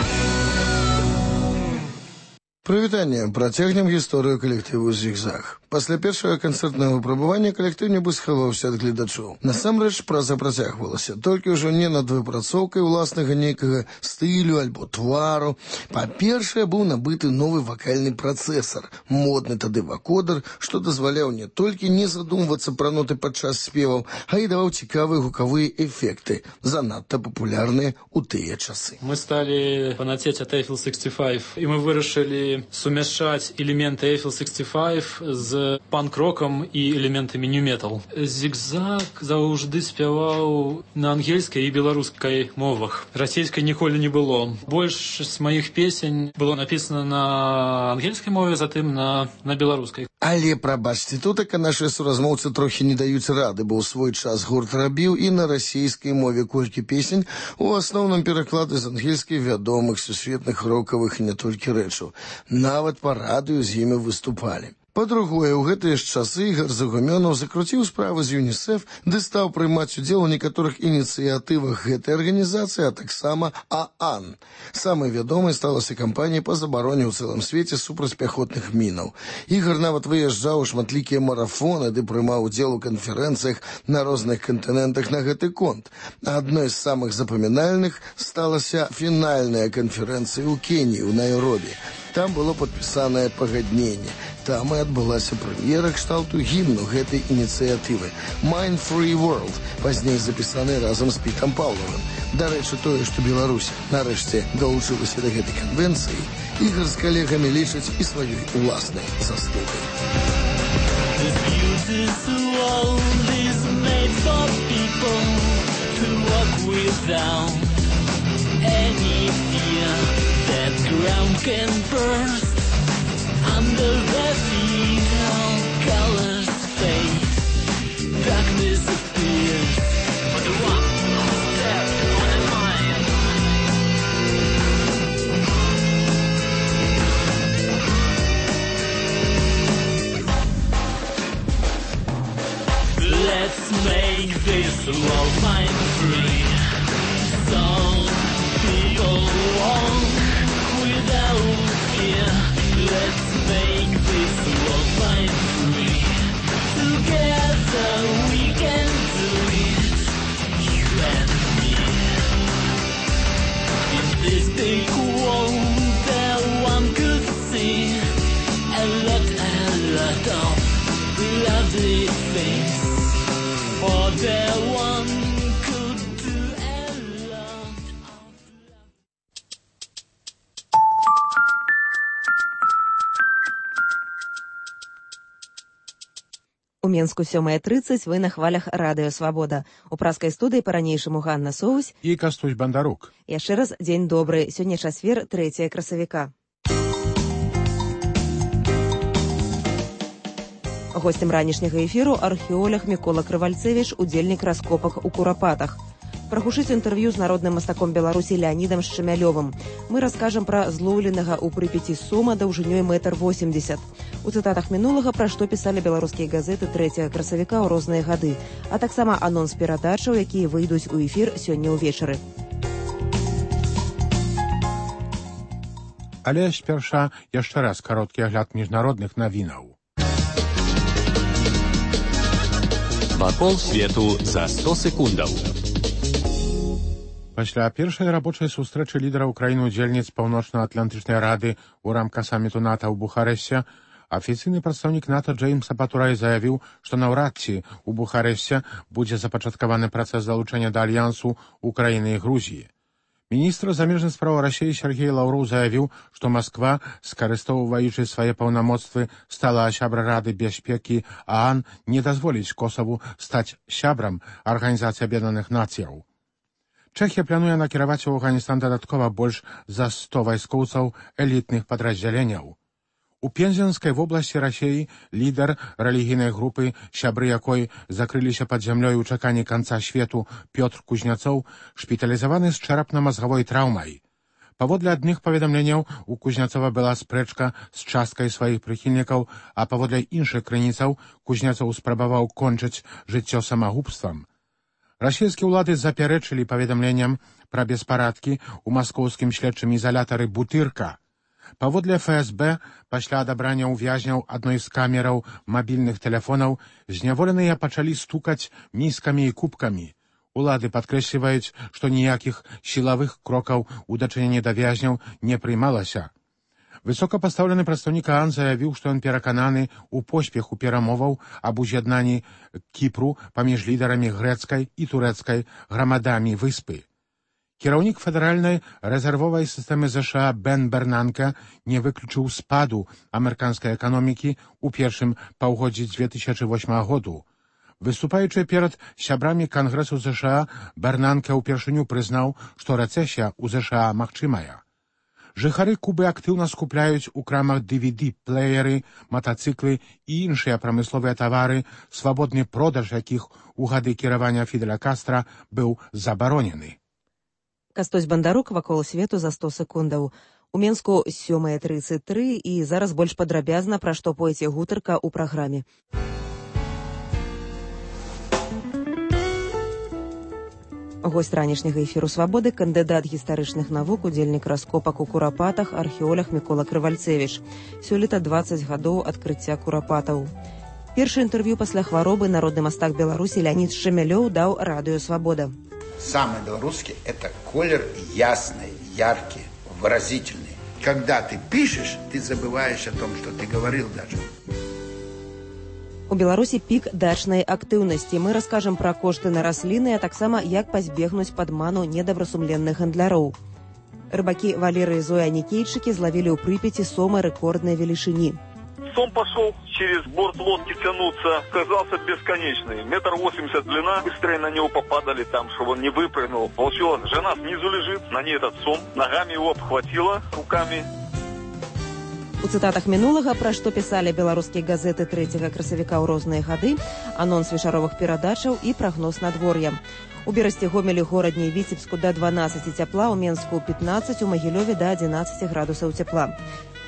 Прывітанне. Працягнем гісторыю калектыву «Зігзаг». Пасля першага канцэртнага выпрабавання калектыў нібы схаваўся ад гледачоў. Насамрэч, праца працягвалася, толькі ўжо не над выпрацоўкай уласнага нейкага стылю альбо твару. Па-першае, быў набыты новы вакальны працэсар, модны тады вакодер, што дазваляў не толькі не задумвацца пра ноты падчас спеваў, а і даваў цікавыя гукавыя эфекты, занадта папулярныя ў тыя часы. Мы сталі фанацець ад Eiffel 65, і мы вырашылі сумяшчаць элементы Eiffel 65 з панк-рокам і элементамі нью-метал. Зігзаг заўжды спяваў на ангельскай і беларускай мовах. Расійскай ніколі не было. Большасць маіх песень было напісана на ангельскай мове, затым на беларускай. Але, прабачце, тутака нашыя суразмоўцы трохі не даюць рады, бо ў свой час гурт рабіў і на расійскай мове колькі песень, у асноўным пераклады з ангельскай вядомых сусветных рокавых і не толькі рэчаў. Нават па радыё з імі выступалі. Па-другое, у гэтыя ж часы Ігар Загумёнаў закруціў справы з ЮНІСЕФ, ды стаў прымаць удзел у некаторых ініцыятывах гэтай арганізацыі, а таксама ААН. Самай вядомай сталася кампанія па забароне ў цэлым свеце супрацьпяхотных мінаў. Ігар нават выязджаў у шматлікія марафоны, ды прымаў удзел у канферэнцыях на розных кантынентах на гэты конт. Адной з самых запамінальных сталася фінальная канферэнцыя ў Кеніі, у Найробі. Там было падпісанае пагадненне. Там і адбылася прэм'ера кшталту гімну гэтай ініцыятывы «Mind Free World», пазней запісаны разам з Пітам Паўлавым. Дарэчы, тое, што Беларусь нарэшце далучылася да гэтай канвенцыі, Ігар з калегамі лічаць і сваёй уласнай заслугай. This world is made for people to walk without any fear. That ground can burst under their feet. All colors fade, darkness appears. But the one step on the line. Let's make this world mind free. Some people walk without fear. Let's make this world mind free. Together we can do it, you and me. In this big world that one could see a lot of lovely things. For that one could do a lot of love. У Менску 7:30, вы на хвалях Радыё Свабода. У праскай студыі па-ранейшаму Ганна Соўсь і Кастусь Бандарук. Яшчэ раз дзень добры. Сёння чацвер, 3 красавіка. Гостем ранішняга эфіру археолог Мікола Крывальцевіч, удзельнік раскопак у Курапатах. Прагучыць інтэрв'ю з народным мастаком Беларусі Леанідам Шчамялёвым. Мы раскажам пра злоўленага ў Прыпяці сома даўжынёй 1,80 м. У цытатах мінулага, пра што пісалі беларускія газеты 3 красавіка ў розныя гады, а таксама анонс перадачаў, якія выйдуць у эфір сёння ўвечары. Але спярша яшчэ раз кароткі агляд міжнародных навінаў. Вакол свету за 100 секундаў. Пасля першай рабочай сустрэчы лідараў краін-удзельніц Паўночна-Атлантычнай рады ў рамках саміту НАТО ў Бухарэсце афіцыйны прадстаўнік НАТО Джеймс Апатурай заявіў, што наўрад ці ў Бухарэсце будзе запачаткаваны працэс залучэння да альянсу Украіны і Грузіі. Міністр замежных спраў Расіі Сергей Лаўроў заявіў, што Масква, скарыстоўваючы свае паўнамоцтвы, стала сябра Рады бяспекі ААН, не дазволіць Косаву стаць сябрам Арганізацыі Аб'яднаных Нацыяў. Чэхія плануе накіраваць у Афганістан дадаткова больш за 100 вайскоўцаў элітных падраздзяленняў. У Пензенскай вобласці Расіі лідар рэлігійнай групы, сябры якой закрыліся пад зямлёй у чаканні канца свету, Пётр Кузняцоў, шпіталізаваны з чэрапна-мазгавой траўмай. Паводле адных паведамленняў, у Кузняцова была спрэчка з часткай сваіх прыхільнікаў, а паводле іншых крыніцаў Кузняцоў спрабаваў кончыць жыццё самагубствам. Расійскія ўлады запярэчылі паведамленням пра беспарадкі ў маскоўскім следчым ізалятары «Бутырка». Паводле ФСБ, пасля адабрання ў вязняў адной з камераў мабільных тэлефонаў, зняволеныя пачалі стукаць міскамі і кубкамі. Улады падкрэсліваюць, што ніякіх сілавых крокаў у дачыненні да вязняў не прыймалася. Высокапастаўлены прадстаўнік ААН заявіў, што ён перакананы ў поспеху перамоваў аб уз'яднанні Кіпру паміж лідарамі грэцкай і турэцкай грамадамі выспы. Кіраўнік федэральнай рэзервовай сістэмы ЗША Бен Бернанке не выключыў спаду амерыканскай эканомікі ў першым паўгоддзі 2008 году. Выступаючы перад сябрамі Кангрэсу ЗША, Бернанке ўпершыню прызнаў, што рэцэсія ў ЗША магчымая. Жыхары Кубы актыўна скупляюць у крамах DVD-плееры, матацыклы і іншыя прамысловыя тавары, свабодны продаж якіх у гады кіравання Фідэля Кастра быў забаронены. Кастусь Бандарук, вакол свету за 100 секундаў. У Менску 7:33 і зараз больш падрабязна, пра што пойдзе гутарка ў праграме. Гость ранішняга эфіру «Свабоды» – кандыдат гістарычных навук, удзельнік раскопак у Курапатах, археолог Мікола Крывальцевіч. Сёлета 20 гадоў адкрыцця Курапатаў. Першы інтэрв'ю пасля хваробы народны мастак Беларусі Леанід Шчамялёў даў Радыё Свабода. Самый белорусский – это колер ясный, яркий, выразительный. Когда ты пишешь, ты забываешь о том, что ты говорил даже. У Беларусі пік дачнай актыўнасці. Мы раскажам пра кошты на расліны, а таксама як пазбегнуць падману недабрасумленных гандляроў. Рыбакі Валеры і Зоя Нікейчыкі злавілі ў Прыпяці сома рэкорднай велічыні. Сом пошел через борт лодки тянуться, казался бесконечный. 1,80 м длина, быстрее на него попадали там, чтобы он не выпрыгнул. Получилось, жена снизу лежит, на ней этот сом, ногами его обхватила, руками. У цытатах мінулага, пра што пісалі беларускія газеты 3 красавіка ў розныя гады, анонс вечаровых перадачаў і прагноз надвор'я. У Берасці, Гомелі, Горадні і Віцебску да 12 цяпла, у Менску 15, у Магілёве да 11 градусаў цяпла.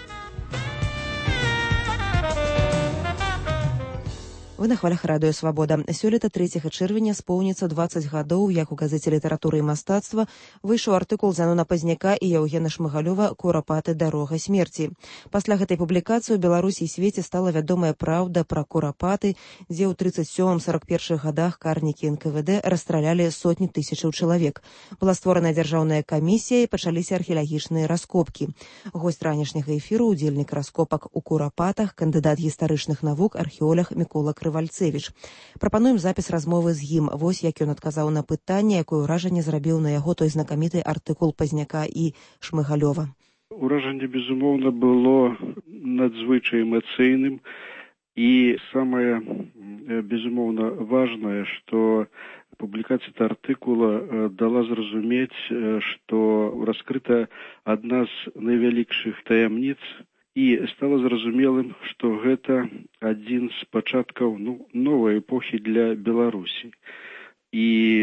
Вы на хвалях радыё «Свабода». Сёлета 3 чэрвеня споўніцца 20 гадоў, як у газеце «Літаратура і мастацтва» выйшаў артыкул Занона Пазняка і Яўгена Шмыгалёва «Курапаты. Дарога смерці». Пасля гэтай публікацыі ў Беларусі і свеце стала вядомая праўда пра курапаты, дзе ў 37-41 гадах карнікі НКВД расстралялі сотні тысячаў чалавек. Была створана дзяржаўная камісія і пачаліся археалагічныя раскопкі. Госць ранішняга эфіру, удзельнік раскопак у курапатах, кандыдат гістарычных навук, археолог Мікола Крывальцевіч. Прапануем запіс размовы з ім. Вось як ён адказаў на пытанне, якое ўражанне зрабіў на яго той знакаміты артыкул Пазняка і Шмыгалёва. Уражанне, безумоўна, было надзвычай эмацыйным. І самае, безумоўна, важнае, што публікацыя артыкула дала зразумець, што раскрыта адна з найвялікшых таямніц, і стала зразумелым, што гэта адзін з пачаткаў новай эпохі для Беларусі. І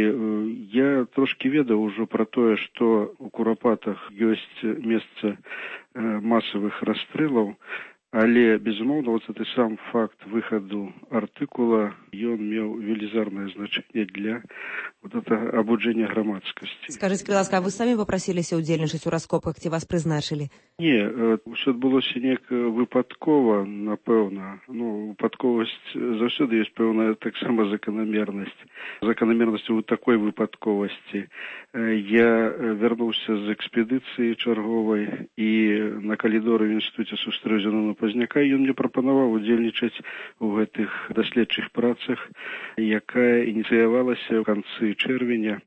я трошкі ведаў ужо пра тое, што у курапатах ёсць месца масавых расстрэлаў, але, безумоўна, вот гэты сам факт выхаду артыкула, ён меў велізарнае значэнне для вот этого абуджэння грамадскасці. Скажыце, ласка, а вы самі папрасіліся ўдзельнічаць у раскопках, ці вас прызначылі? Не, ўсё адбылося неяк выпадкова, напэўна. Выпадковасць заўсёды ёсць пэўная таксама заканамернасць. Заканамернасць у такой выпадковасці. Я вярнуўся з экспедыцыі чарговай і на калідоры в інстытуце сустрэў Занона Пазняка, і ён мне прапанаваў удзельнічаць у гэтых даследчых працах, якая ініцыявалася ў канцы чэрвеня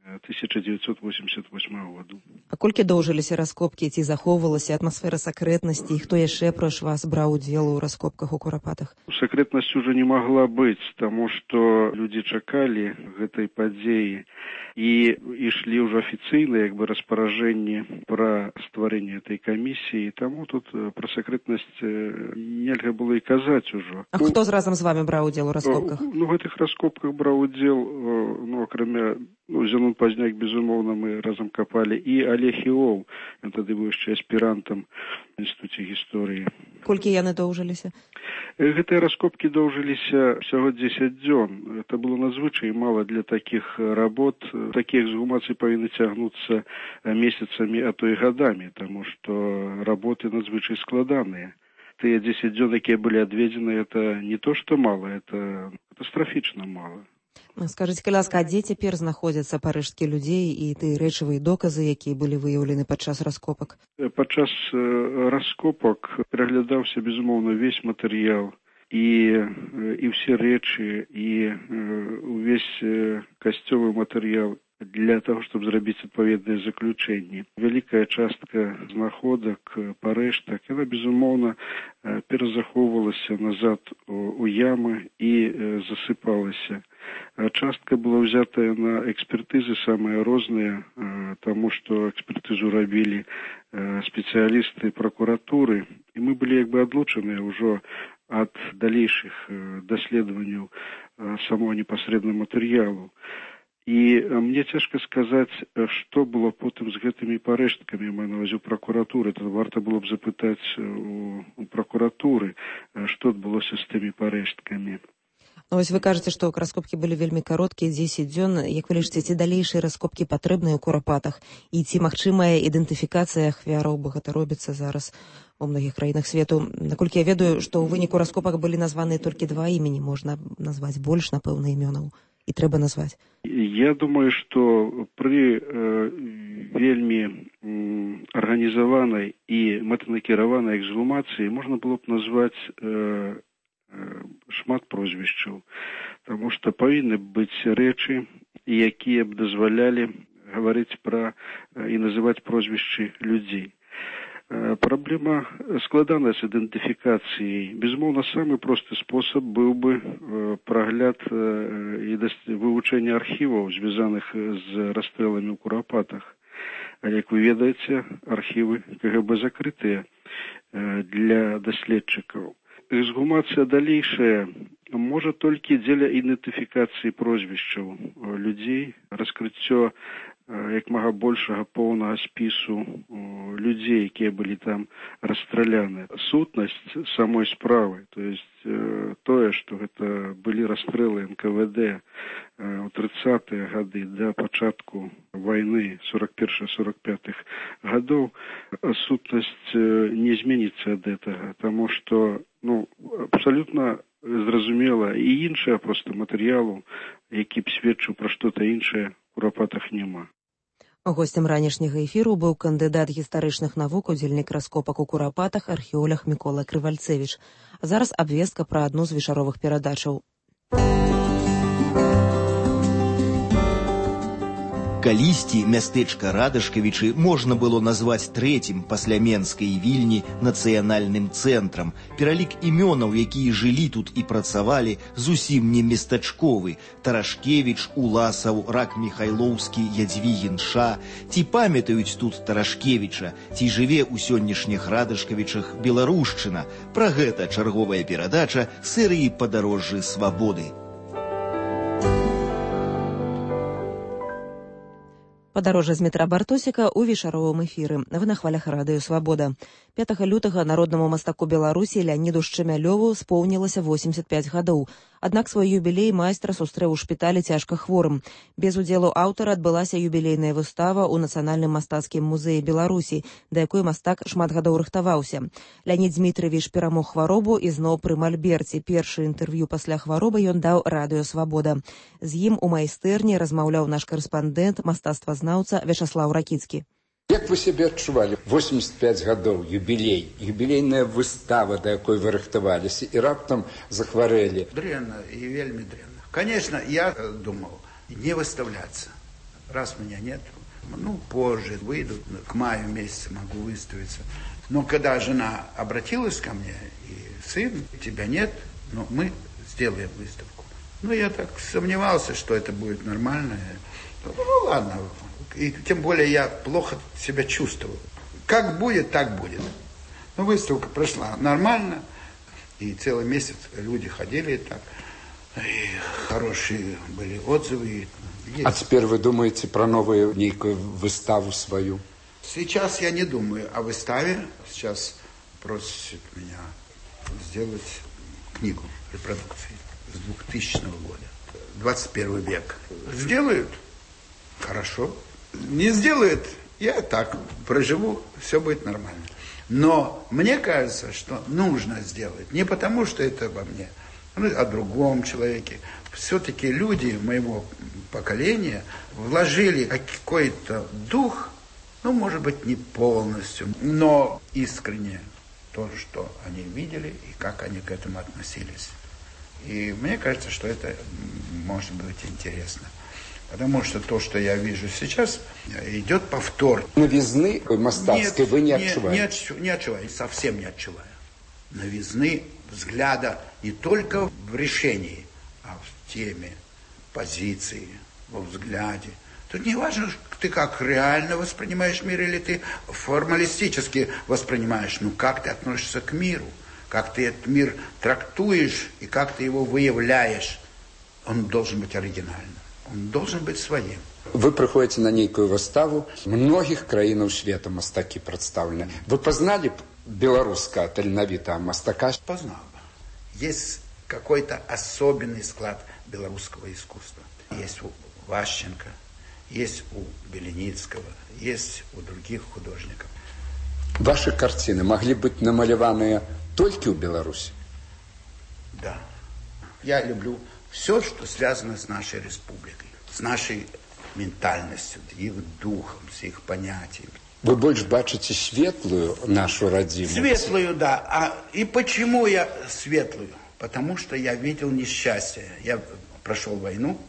1988 году. А колькі доўжыліся раскопкі, ці захоўвалася атмасфера сакрэтнасці, і хто яшчэ прош вас браў удзел у раскопках у курапатах? Сакрэтнасць уже не магла быць, таму што людзі чакалі гэтай падзеі і ішлі ўжо афіцыйна распаражэнні пра стварэнне этой камісіі, таму тут пра сакрэтнасць нельга было і казаць ужо. А хто разам з вами браў удзел у раскопках? У гэтых раскопках браў удзел, акрамя Занон Пазняк, безумоўна, мы разам капалі, і Олег Іоў, ён тады быў яшчэ аспірантам в інстытуце гісторыі. Колькі яны доўжыліся? Гэтыя раскопкі доўжыліся всяго 10 дзён. Это было надзвычай мала для такіх работ. Такія эксгумацыі павінны цягнуцца месяцамі, а то і гадамі, таму што работы надзвычай складаныя. Тыя 10 дзён, якія былі адведзены, это не то, што мала, это катастрафічна мала. Скажыце, калі ласка, а дзе цяпер знаходзяцца парэшткі людзей і тыя рэчавыя доказы, якія былі выяўлены падчас раскопак? Падчас раскопак пераглядаўся, безумоўна, увесь матэрыял і ўсе рэчы, і увесь касцёвы матэрыял для того, чтобы зрабіць адпаведныя заключэнні. Вялікая частка знаходак, парэштак, яна, безумоўна, перазахоўвалася назад у ямы і засыпалася. Частка была ўзятая на экспертызы самыя розныя, таму што экспертызу рабілі спецыялісты пракуратуры, і мы былі адлучаныя ўжо ад далейшых даследаванняў самого непасрэдна матэрыялу. І мне цяжка сказаць, што было потым з гэтымі парэшткамі, маю на ўвазе ў пракуратуры. Тут варта было б запытаць у пракуратуры, што адбылося з тымі парэшткамі. Вось вы кажаце, што раскопкі былі вельмі кароткія, 10 дзён. Як вы лічыце, ці далейшыя раскопкі патрэбныя ў курапатах? І ці магчымая ідэнтыфікацыя ахвяраў, бо гэта робіцца зараз у многіх краінах свету? Наколькі я ведаю, што ў выніку раскопак былі названы толькі 2 імені, можна назваць больш, напэўна, імёнаў. І трэба назваць. Я думаю, што пры вельмі арганізаванай і мэтанакіраванай эксгумацыі можна было б назваць шмат прозвішчаў, таму што павінны быць рэчы, якія б дазвалялі гаварыць пра і называць прозвішчы людзей. Праблема складаная з ідэнтыфікацыяй. Безумоўна, самы просты спосаб быў бы прагляд і вывучэнне архіваў, звязаных з расстрэламі ў Курапатах. Але, як вы ведаеце, архівы КГБ закрытыя для даследчыкаў. Эксгумацыя далейшая можа толькі дзеля ідэнтыфікацыі прозвішчаў людзей, раскрыццё як мага большага поўнага спісу людзей, якія былі там расстраляны. Сутнасць самой справы, то есть тое, што гэта былі расстрэлы НКВД ў 30-е гады да пачатку вайны 41-45 гадоў, сутнасць не зменіцца ад гэтага, таму што абсалютна зразумела і іншае проста матэрыялу, які б сведчыў пра што-то іншае, у Курапатах няма. Гостем ранішняга эфіру быў кандыдат гістарычных навук, удзельнік раскопак у Курапатах, археолог Мікола Крывальцевіч. Зараз абвестка пра адну з вечаровых перадачаў. Калісьці мястэчка Радашкавічы можна было назваць трэцім пасля Менскай і Вільні нацыянальным цэнтрам. Пералік імёнаў, якія жылі тут і працавалі, зусім не местачковы. Тарашкевіч, Уласаў, Рак Міхайлоўскі, Ядзвігін Ша. Ці памятаюць тут Тарашкевіча, ці жыве ў сённяшніх Радашкавічах беларушчына? Пра гэта чарговая перадача серыі «Падарожжы свабоды». Падарожжа з метра Бартосіка ў вечаровым эфіры. Вы на хвалях радыё «Свабода». 5 лютага народнаму мастаку Беларусі Леаніду Шчэмялёву споўнілася 85 гадоў. Аднак свой юбілей майстра сустрэў у шпіталі цяжка хворым. Без удзелу аўтара адбылася юбілейная выстава ў Нацыянальным мастацкім музеі Беларусі, да якой мастак шмат гадоў рыхтаваўся. Леанід Дзмітравіч перамог хваробу і зноў пры мальберце. Першы інтэрв'ю пасля хваробы ён даў радыё «Свабода». З ім у майстэрні размаўляў наш карэспандэнт, мастацтвазнаўца Вячаслаў Ракіцкі. Як вы сябе адчувалі? 85 гадоў, юбілей, юбілейная выстава, да якой вы рыхтаваліся, і раптам захварэлі. Дрэнна и вельми дрэнна. Конечно, я думал не выставляться, раз меня нет. Позже выйду, к маю месяца могу выставиться. Но когда жена обратилась ко мне, и сын, тебя нет, но мы сделаем выставку. Я так сомневался, что это будет нормально. Ладно. И тем более я плохо себя чувствовал. Как будет, так будет. Выставка прошла нормально. И целый месяц люди ходили так. И хорошие были отзывы. А теперь вы думаете про новую некую выставу свою? Сейчас я не думаю о выставе. Сейчас просят меня сделать книгу репродукции с 2000 года. 21 век. Сделают? Хорошо. Не сделает, я так проживу, все будет нормально. Но мне кажется, что нужно сделать. Не потому, что это во мне, о другом человеке. Все-таки люди моего поколения вложили какой-то дух, может быть, не полностью, но искренне то, что они видели и как они к этому относились. И мне кажется, что это может быть интересно. Потому что то, что я вижу сейчас, идет повтор. Новизны мастацкой вы не отчуваете? Не отчуваю, совсем не отчуваю. Новизны взгляда не только в решении, а в теме, позиции, во взгляде. Тут не важно, ты как реально воспринимаешь мир или ты формалистически воспринимаешь. Как ты относишься к миру, как ты этот мир трактуешь и как ты его выявляешь. Он должен быть оригинальным. Он должен быть своим. Вы приходите на некую выставу, многих краинов света мастаки представлены. Вы познали белорусского таленовитого мастака? Познал бы. Есть какой-то особенный склад белорусского искусства. Есть у Ващенко, есть у Беленицкого, есть у других художников. Ваши картины могли быть намалеваны только в Беларуси? Да. Я люблю все, что связано с нашей республикой, с нашей ментальностью, их духом, с их понятиями. Вы больше бачите светлую нашу родимую? Светлую, да. И почему я светлую? Потому что я видел несчастье. Я прошел войну.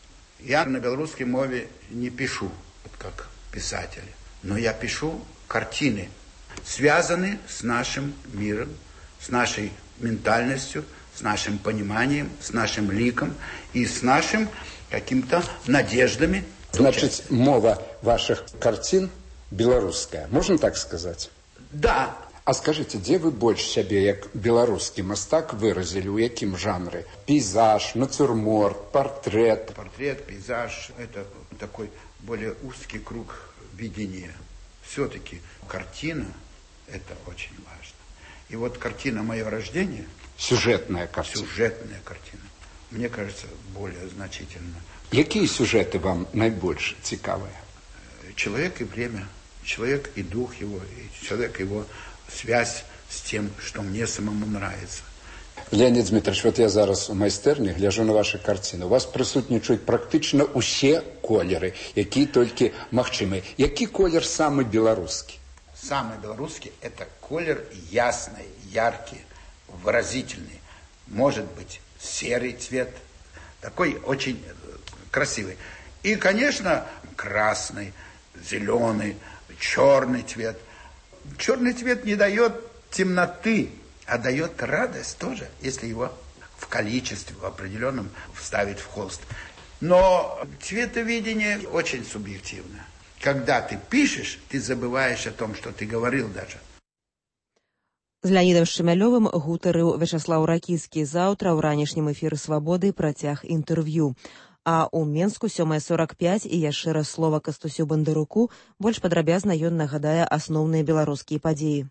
Я на белорусской мове не пишу, как писатель. Но я пишу картины связаны с нашим миром, с нашей ментальностью, с нашим пониманием, с нашим ликом и с нашим какими-то надеждами. Значит, мова ваших картин белорусская, можно так сказать? Да. А скажите, где вы больше себе, як белорусский мастак, выразили, у яким жанре? Пейзаж, натюрморт, портрет? Портрет, пейзаж – это такой более узкий круг видения. Все-таки картина – это очень важно. И вот картина «Мое рождение» – сюжетная картина. Сюжетная картина. Мне кажется, более значительно. Какие сюжеты вам наибольше цікавые? Человек и время, человек и дух его, и человек его связь с тем, что мне самому нравится. Леонид Дмитрович, вот я зараз у майстерні гляжу на ваші картини. У вас присутнічують практично усі кольори, які тільки магчимі. Який колір саме белорусский? Самый белорусский – это колер ясный, яркий, выразительный. Может быть, серый цвет, такой очень красивый. И, конечно, красный, зеленый, черный цвет. Черный цвет не дает темноты, а дает радость тоже, если его в количестве, в определенном вставить в холст. Но цветовидение очень субъективно. Когда ты пишешь, ты забываешь о том, что ты говорил даже. З Леонідом Шемялёвым гутарыў Вячаслаў Ракіцкі. Заўтра ў ранішнім эфіры «Свабоды» працяг інтэрв'ю. А ў Менску 7:45 і яшчэ раз слова Кастусю Бандаруку. Больш падрабязна ён нагадае асноўныя беларускія падзеі.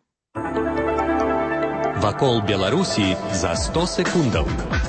Вакол Беларусі за 100 секундаў.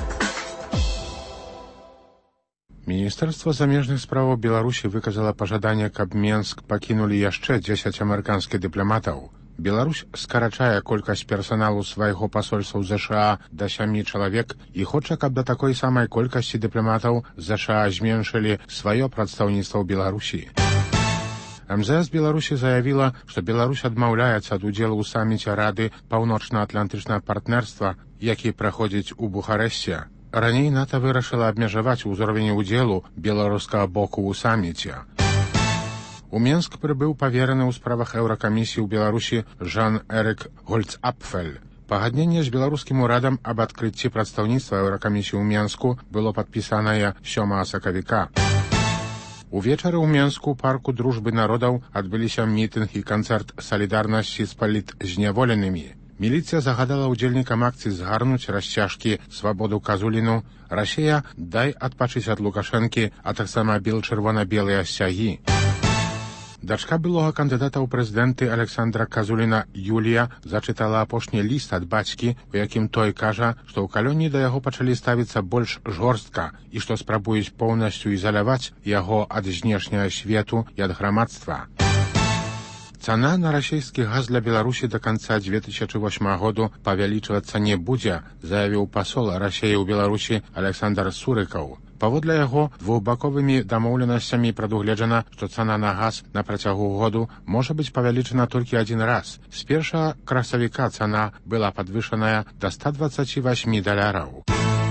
Міністэрства замежных справаў Беларусі выказала пажаданне, каб Менск пакінулі яшчэ 10 амерыканскіх дыпламатаў. Беларусь скарачае колькасць персаналу свайго пасольства ў ЗША да 7 чалавек і хоча, каб да такой самай колькасці дыпламатаў ЗША зменшылі сваё прадстаўніцтва ў Беларусі. МЗС Беларусі заявіла, што Беларусь адмаўляецца ад удзелу ў саміце Рады паўночна-атлантычнага партнерства, які праходзіць у Бухарэсце. Раней НАТО вырашыла абмежаваць узровень удзелу беларускага боку ў саміце. У Менск прыбыў павераны ў справах Еўракамісіі ў Беларусі Жан-Эрик Гольцапфель. Пагадненне з беларускім урадам аб адкрыцці прадстаўніцтва Еўракамісіі ў Менску было падпісанае 7 сакавіка. Увечары ў Менску парку дружбы народаў адбыліся мітынг і канцэрт салідарнасці з палітзняволенымі. Міліцыя загадала ўдзельнікам акцыі згарнуць расцяжкі «Свабоду Казуліну», «Расія, дай адпачыць ад Лукашэнкі», а таксама «Біл чырвона-белыя сцягі». Дачка былога кандыдата ў прэзідэнты Александра Казуліна Юлія зачытала апошні ліст ад бацькі, у якім той кажа, што ў калоніі да яго пачалі ставіцца больш жорстка і што спрабуюць поўнасцю ізаляваць яго ад знешняга свету і ад грамадства. Цана на расійскі газ для Беларусі да канца 2008 году павялічвацца не будзе, заявіў пасол Расіі ў Беларусі Александр Сурыкаў. Паводле яго, двухбаковымі дамоўленасцямі прадугледжана, што цана на газ на працягу году можа быць павялічана толькі адзін раз. З 1 красавіка цана была падвышаная да $128.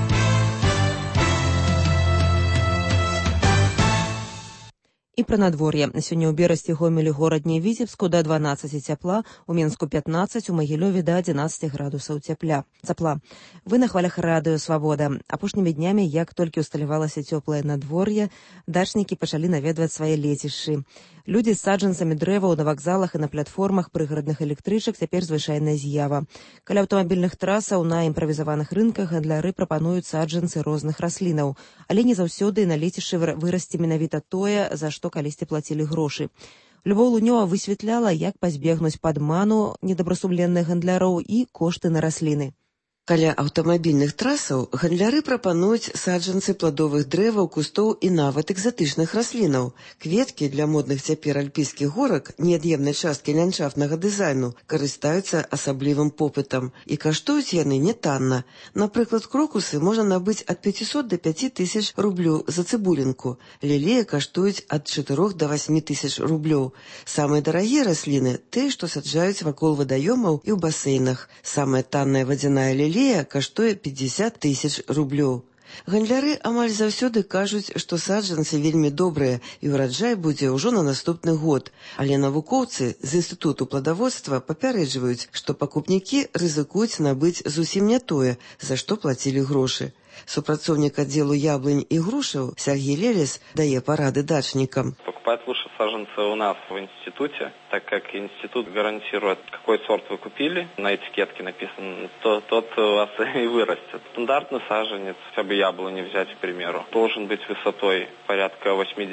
І пра надвор'е. Сёння ў Берасці, Гомелі, горадні Віцебску да 12 цяпла, у Менску 15, у Магілёве да 11 градусаў цяпла. Вы на хвалях радыё «Свабода». Апошнімі днямі, як толькі ўсталявалася цёплае надвор'е, дачнікі пачалі наведваць свае лецішчы. Людзі з саджанцамі дрэваў на вакзалах і на платформах прыгарадных электрычак цяпер звычайная з'ява. Каля аўтамабільных трасаў на імправізаваных рынках гандляры прапануюць саджанцы розных раслінаў, але не заўсёды на лецішчы вырасце менавіта тое, за што калісьці плацілі грошы. Любоў Лунёва высвятляла, як пазбегнуць падману недобрасумленных гандляроў і кошты на расліны. Каля аўтамабільных трасаў гандляры прапануюць саджанцы пладовых дрэваў, кустоў і нават экзатычных раслінаў. Кветкі для модных цяпер альпійскіх горак, неад'емнай часткі ландшафтнага дызайну, карыстаюцца асаблівым попытам. І каштуюць яны нятанна. Напрыклад, крокусы можна набыць ад 500 до 5000 рублёў за цыбулінку. Лілеі каштуюць ад 4 до 8000 рублёў. Самыя дарагія расліны – тыя, што саджаюць вакол вадаёмаў і ў басейнах. Самая танная вадзяная лілея каштуе 50 000 рублёў. Гандляры амаль заўсёды кажуць, што саджанцы вельмі добрыя і ўраджай будзе ўжо на наступны год. Але навукоўцы з Інстытуту пладаводства папярэджваюць, што пакупнікі рызыкуюць набыць зусім не тое, за што плацілі грошы. Супрацоўнік аддзелу яблынь и грушаў Сергей Лелес дае парады дачникам. Покупать лучше саженцы у нас в институте, так как институт гарантирует, какой сорт вы купили. На этикетке написано, тот у вас и вырастет. Стандартный саженец, хотя бы яблони взять, к примеру, должен быть высотой порядка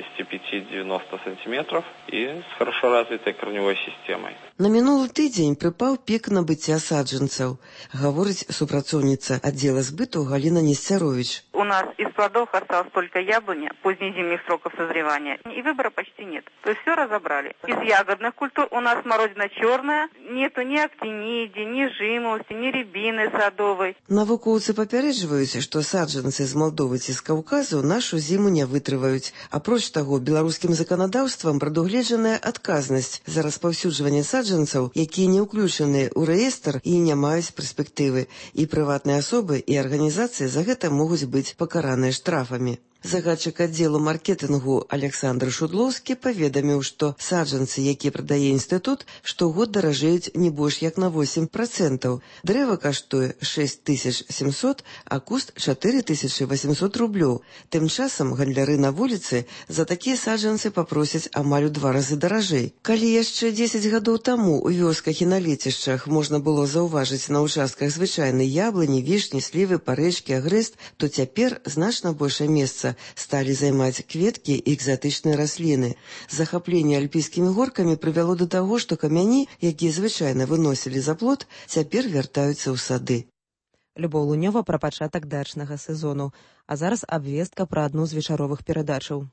85-90 сантиметров и с хорошо развитой корневой системой. На мінулы тыдзень прыпаў пік набыцця саджанцаў, гаворыць супрацоўніца аддзела збыту Галина Нестерович. У нас из плодов осталось только яблоня позднезимних сроков созревания, и выбора почти нет. То есть все разобрали. Из ягодных культур у нас смородина черная, нету ни актинидии, ни жимолости, ни рябины садовой. Навукоўцы папярэджваюць, што саджанцы з Малдовы ці з Каўказу нашу зіму не вытрываюць. Апроч таго, беларускім заканадаўствам прадугледжаная адказнасць за распаўсюджванне саджанцаў, якія не ўключаны ў рэестр і не маюць перспектывы. І прыватныя асобы, і арганізацыі за гэта могуць быць пакараныя штрафамі. Загадчык аддзелу маркетынгу Александр Шудлоўскі паведаміў, што саджанцы, якія прадае інстытут, штогод даражэюць не больш як на 8%. Дрэва каштуе 6700, а куст 4800 рублёў. Тым часам гандляры на вуліцы за такія саджанцы папросяць амаль у 2 разы даражэй. Калі яшчэ 10 гадоў таму у вёсках і на лецішчах можна было заўважыць на ўчастках звычайнай яблыні, вішні, слівы, парэчкі, агрэст, то цяпер значна большае месца сталі займаць кветкі і экзатычныя расліны. Захапленне альпійскімі горкамі прывяло да таго, што камяні, якія звычайна выносілі за плот, цяпер вяртаюцца ў сады. Любоў Лунёва пра пачатак дачнага сезону. А зараз абвестка пра адну з вечаровых перадачаў.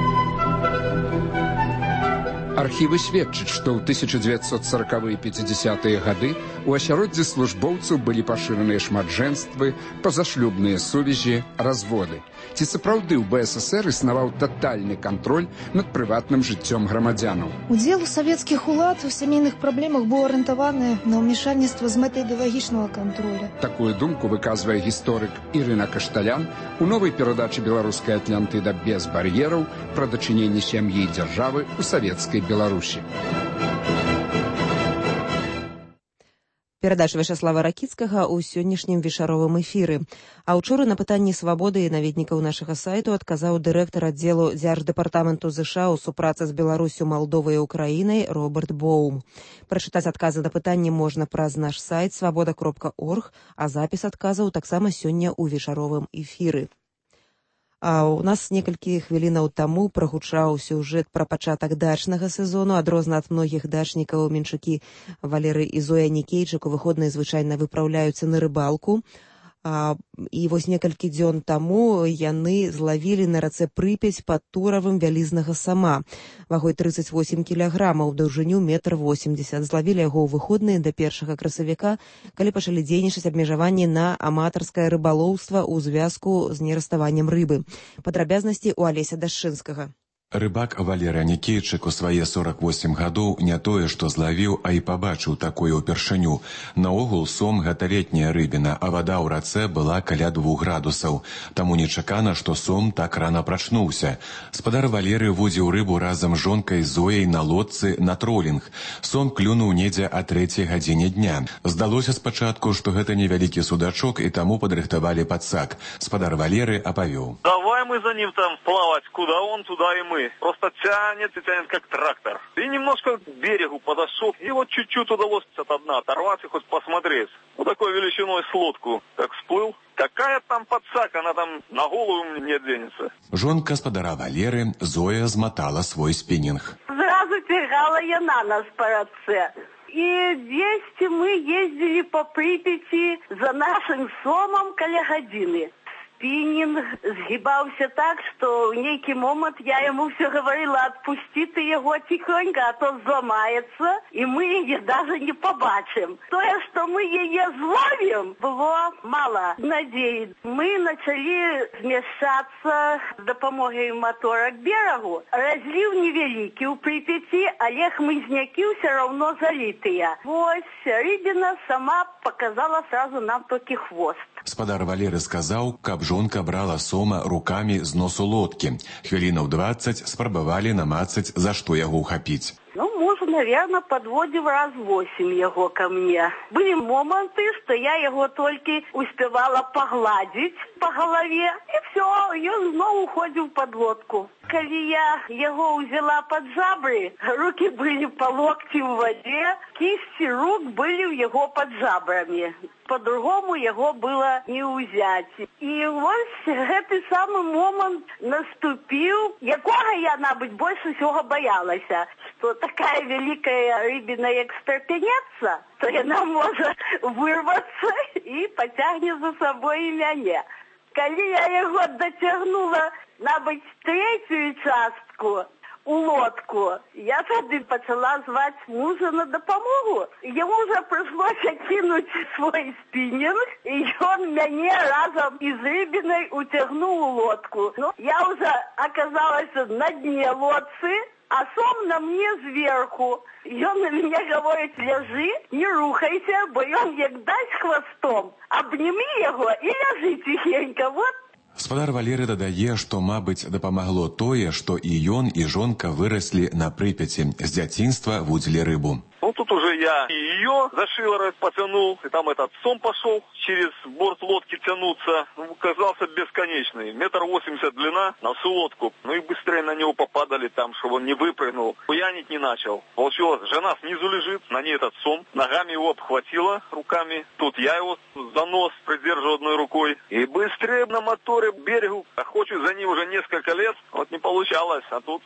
Архівы сведчаць, што ў 1940-е 50-е гады у асяроддзі службоўцаў былі пашыраныя шматжэнствы, пазашлюбныя сувязі, разводы. Ці сапраўды ў БССР існаваў татальны кантроль над прыватным жыццём грамадзянаў? Удзел савецкіх улад у сямейных праблемах быў арыентаваны на ўмешальніцтва з мэтай ідэалагічнага контроля. Такую думку выказвае гісторык Ірына Кашталян у новай перадачы «Беларуская Атлантыда без бар'ераў» пра дачыненне сям'і і дзяржавы ў савецкай Беларусі. Перадача Вячаслава Ракіцкага ў сённяшнім вечаровым эфіры. А ўчора на пытанні свабоды і наведнікаў нашага сайту адказаў дырэктар аддзелу Дзярждэпартаменту ЗША ў супрацы з Беларусю, Малдовай і Украінай Роберт Боум. Прачытаць адказы на пытанні можна праз наш сайт свабода.орг, а запіс адказаў таксама сёння ў вечаровым эфіры. А у нас некалькі хвілінаў таму прагучаў сюжэт пра пачатак дачнага сезону. Адрозна ад многіх дачнікаў менчукі Валеры і Зоя Нікейчык у выходныя звычайна выпраўляюцца на рыбалку. І вось некалькі дзён таму яны злавілі на рацэ Прыпяць пад Туравым вялізнага сама. Вагой 38 кілаграмаў, даўжыню 1,80 м. Злавілі яго ў выходныя да 1 красавіка, калі пачалі дзейнічаць абмежаванні на аматарскае рыбалоўства ў звязку з нераставаннем рыбы. Падрабязнасці ў Алеся Дашчынскага. Рыбак Валера Нікейчык у свае 48 гадоў не тое, што злавіў, а і пабачыў такое ўпершыню. Наогул сом гэта летняя рыбіна, а вада ў рацэ была каля 2 градусаў. Таму нечакана, што сом так рана прачнуўся. Спадар Валеры вудзіў рыбу разам з жонкай Зояй на лодцы на тролінг. Сом клюнуў недзе а 3 гадзіне дня. Здалося спачатку, што гэта невялікі судачок, і таму падрыхтавалі падсак. Спадар Валеры апавёў: «Давай мы за ним там плавать, куда он, туда и мы. Просто тянет и тянет, как трактор. И немножко к берегу подошел, и вот чуть-чуть удалось от дна оторвать и хоть посмотреть. Вот такой величиной с лодку. Как всплыл. Какая там подсак, она там на голову не денется». Жонка спадара Валеры, Зоя, змотала свой спиннинг. Сразу пергала я на нас по рацэ. И вместе мы ездили по Припяти за нашим сомом каля гадзіны. Спиннинг сгибался так, что в некий момент я ему все говорила: отпусти ты его тихонько, а то взломается, и мы ее даже не побачим. То, что мы ее зловим, было мало надеи. Мы начали вмешаться с допомогой мотора к берегу. Разлив невеликий у Припяти, але хмызняки все равно залитые. Вот рыбина сама показала сразу нам только хвост. Спадар Валеры сказаў, каб жонка брала сома рукамі з носу лодкі. Хвілінаў 20 спрабавалі намацаць, за што яго ухапіць. Муж, наверное, подводил раз 8 его ко мне. Были моменты, что я его только успевала погладить по голове, и все, и он снова уходил под лодку. Когда я его взяла под жабры, руки были по локти в воде, кисти рук были в его под жабрами. По-другому его было не взять. И вот этот самый момент наступил, якого я, набыть, больше всего боялась, что такая великая рыбиная экстрапенеться, то она может вырваться и потягнет за собой и меня. Когда я его дотягнула, набыть, третью частку у лодку, я тогда почала звать мужа на допомогу. Ему уже пришлось окинуть свой спиннинг, и он меня разом из рыбиной утягнул у лодку. Но я уже оказалась на дне лодцы, а сом на мне сверху. И он на меня говорит: лежи, не рухайся, бо он як дасть хвостом, обними его и лежи тихенько. Вот. Спадар Валеры дадае, што, мабыць, дапамагло тое, што і ён, і жонка выраслі на Прыпяці, з дзяцінства вудзілі рыбу. Тут уже я и ее за шиворот потянул, и там этот сом пошел через борт лодки тянуться. Казался бесконечный. 1,80 м длина на всю лодку. И быстрее на него попадали там, чтобы он не выпрыгнул. Буянить не начал. Получилось, жена снизу лежит, на ней этот сом. Ногами его обхватила руками. Тут я его за нос придерживаю одной рукой. И быстрее на моторе к берегу. Охочусь за ним уже несколько лет. Вот не получалось, а тут...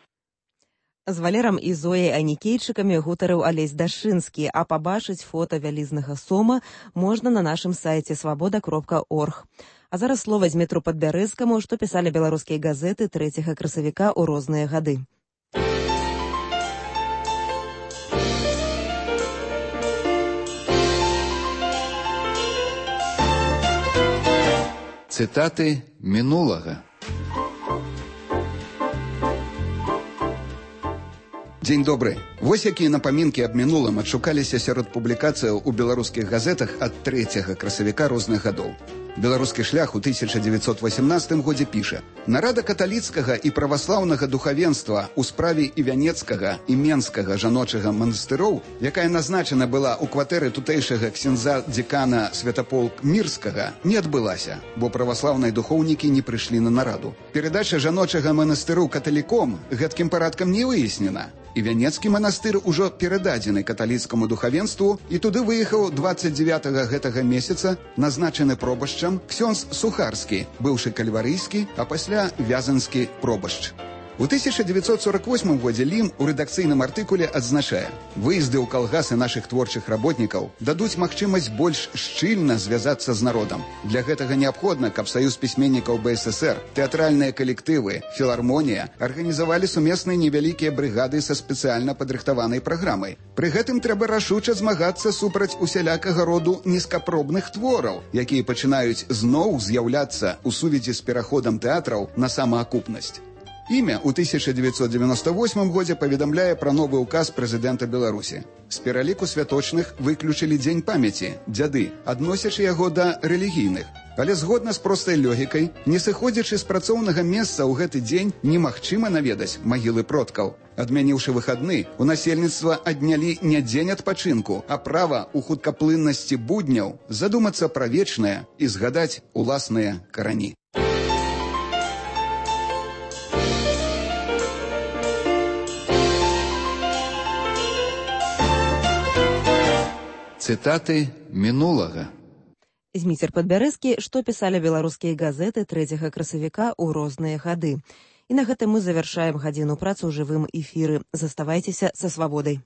З Валерам і Зояй Анікейчыкамі гутарыў Алесь Дашынскі, а пабачыць фота вялізнага сома можна на нашым сайце свабода.орг. А зараз слова Змітру Падбярэзкаму, што пісалі беларускія газеты 3 красавіка ў розныя гады. Цытаты мінулага. Дзень добры. Вось якія напамінкі аб мінулым адшукаліся сярод публікацыяў у беларускіх газетах ад 3 красавіка розных гадоў. Беларускі шлях у 1918 годзе піша: нарада каталіцкага і праваслаўнага духавенства ў справе івянецкага і менскага жаночага манастыроў, якая назначана была ў кватэры тутэйшага ксяндза дзекана Святаполк Мірскага, не адбылася, бо праваслаўныя духоўнікі не прыйшлі на нараду. Перадача жаночага манастыру каталіком гэткім парадкам не выяснена. Івянецкі манастыр ужо перададзены каталіцкаму духавенству, і туды выехаў 29 гэтага месяца назначаны пробашчам ксёндз Сухарскі, быўшы кальварыйскі, а пасля вязанскі пробашч. У 1948 годзе Лім у рэдакцыйным артыкуле адзначае: выезды ў калгасы нашых творчых работнікаў дадуць магчымасць больш шчыльна звязацца з народам. Для гэтага неабходна, каб Саюз пісьменнікаў БССР, тэатральныя калектывы, філармонія арганізавалі сумесныя невялікія брыгады са спецыяльна падрыхтаванай праграмай. Пры гэтым трэба рашуча змагацца супраць усялякага роду нізкапробных твораў, якія пачынаюць зноў з'яўляцца ў сувязі з пераходам тэатраў на самаакупнасць. Імя ў 1998 годзе паведамляе пра новы ўказ прэзідэнта Беларусі. З пераліку святочных выключылі Дзень памяці, дзяды, адносячы яго да рэлігійных. Але згодна з простай логікай, не сыходзячы з працоўнага месца ў гэты дзень, немагчыма наведаць магілы продкаў. Адмяніўшы выхадны, у насельніцтва аднялі не дзень адпачынку, а права ў хуткаплыннасці будняў задумацца пра вечнае і згадаць уласныя карані. Цытаты мінулага. Зміцер Падбярэзкі, што пісалі беларускія газеты 3 красавіка ў розныя гады. І на гэтым мы завяршаем гадзіну працы ў жывым эфіры. Заставайцеся са свабодай.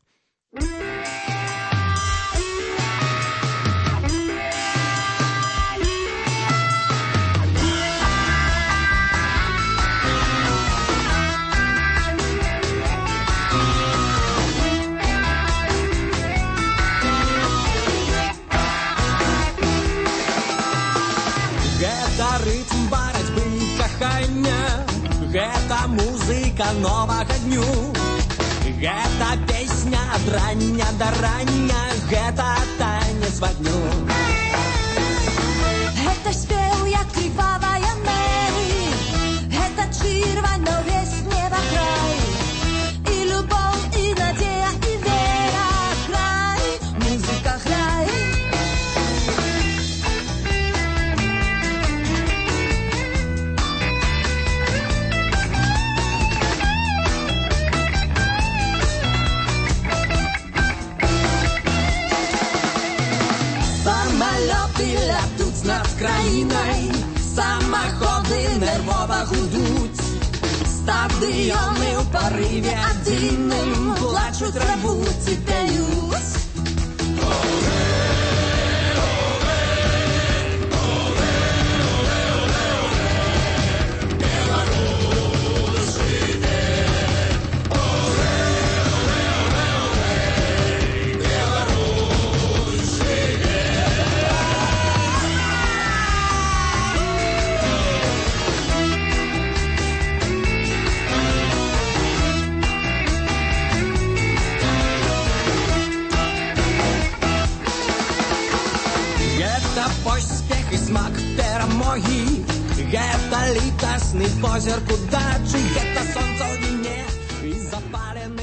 Рытм барацьбы кахання, гэта музыка новага дню, гэта песня ад рання да рання, гэта танец во дню. Самалёты лятуць над краінай, самаходы нервова гудуць, стадыёны ў парыве адзіным плачуць, рвуць і пяюць. Поспех і смак перамогі, гэта літасны позірк удачы, гэта сонца ў віне і запалена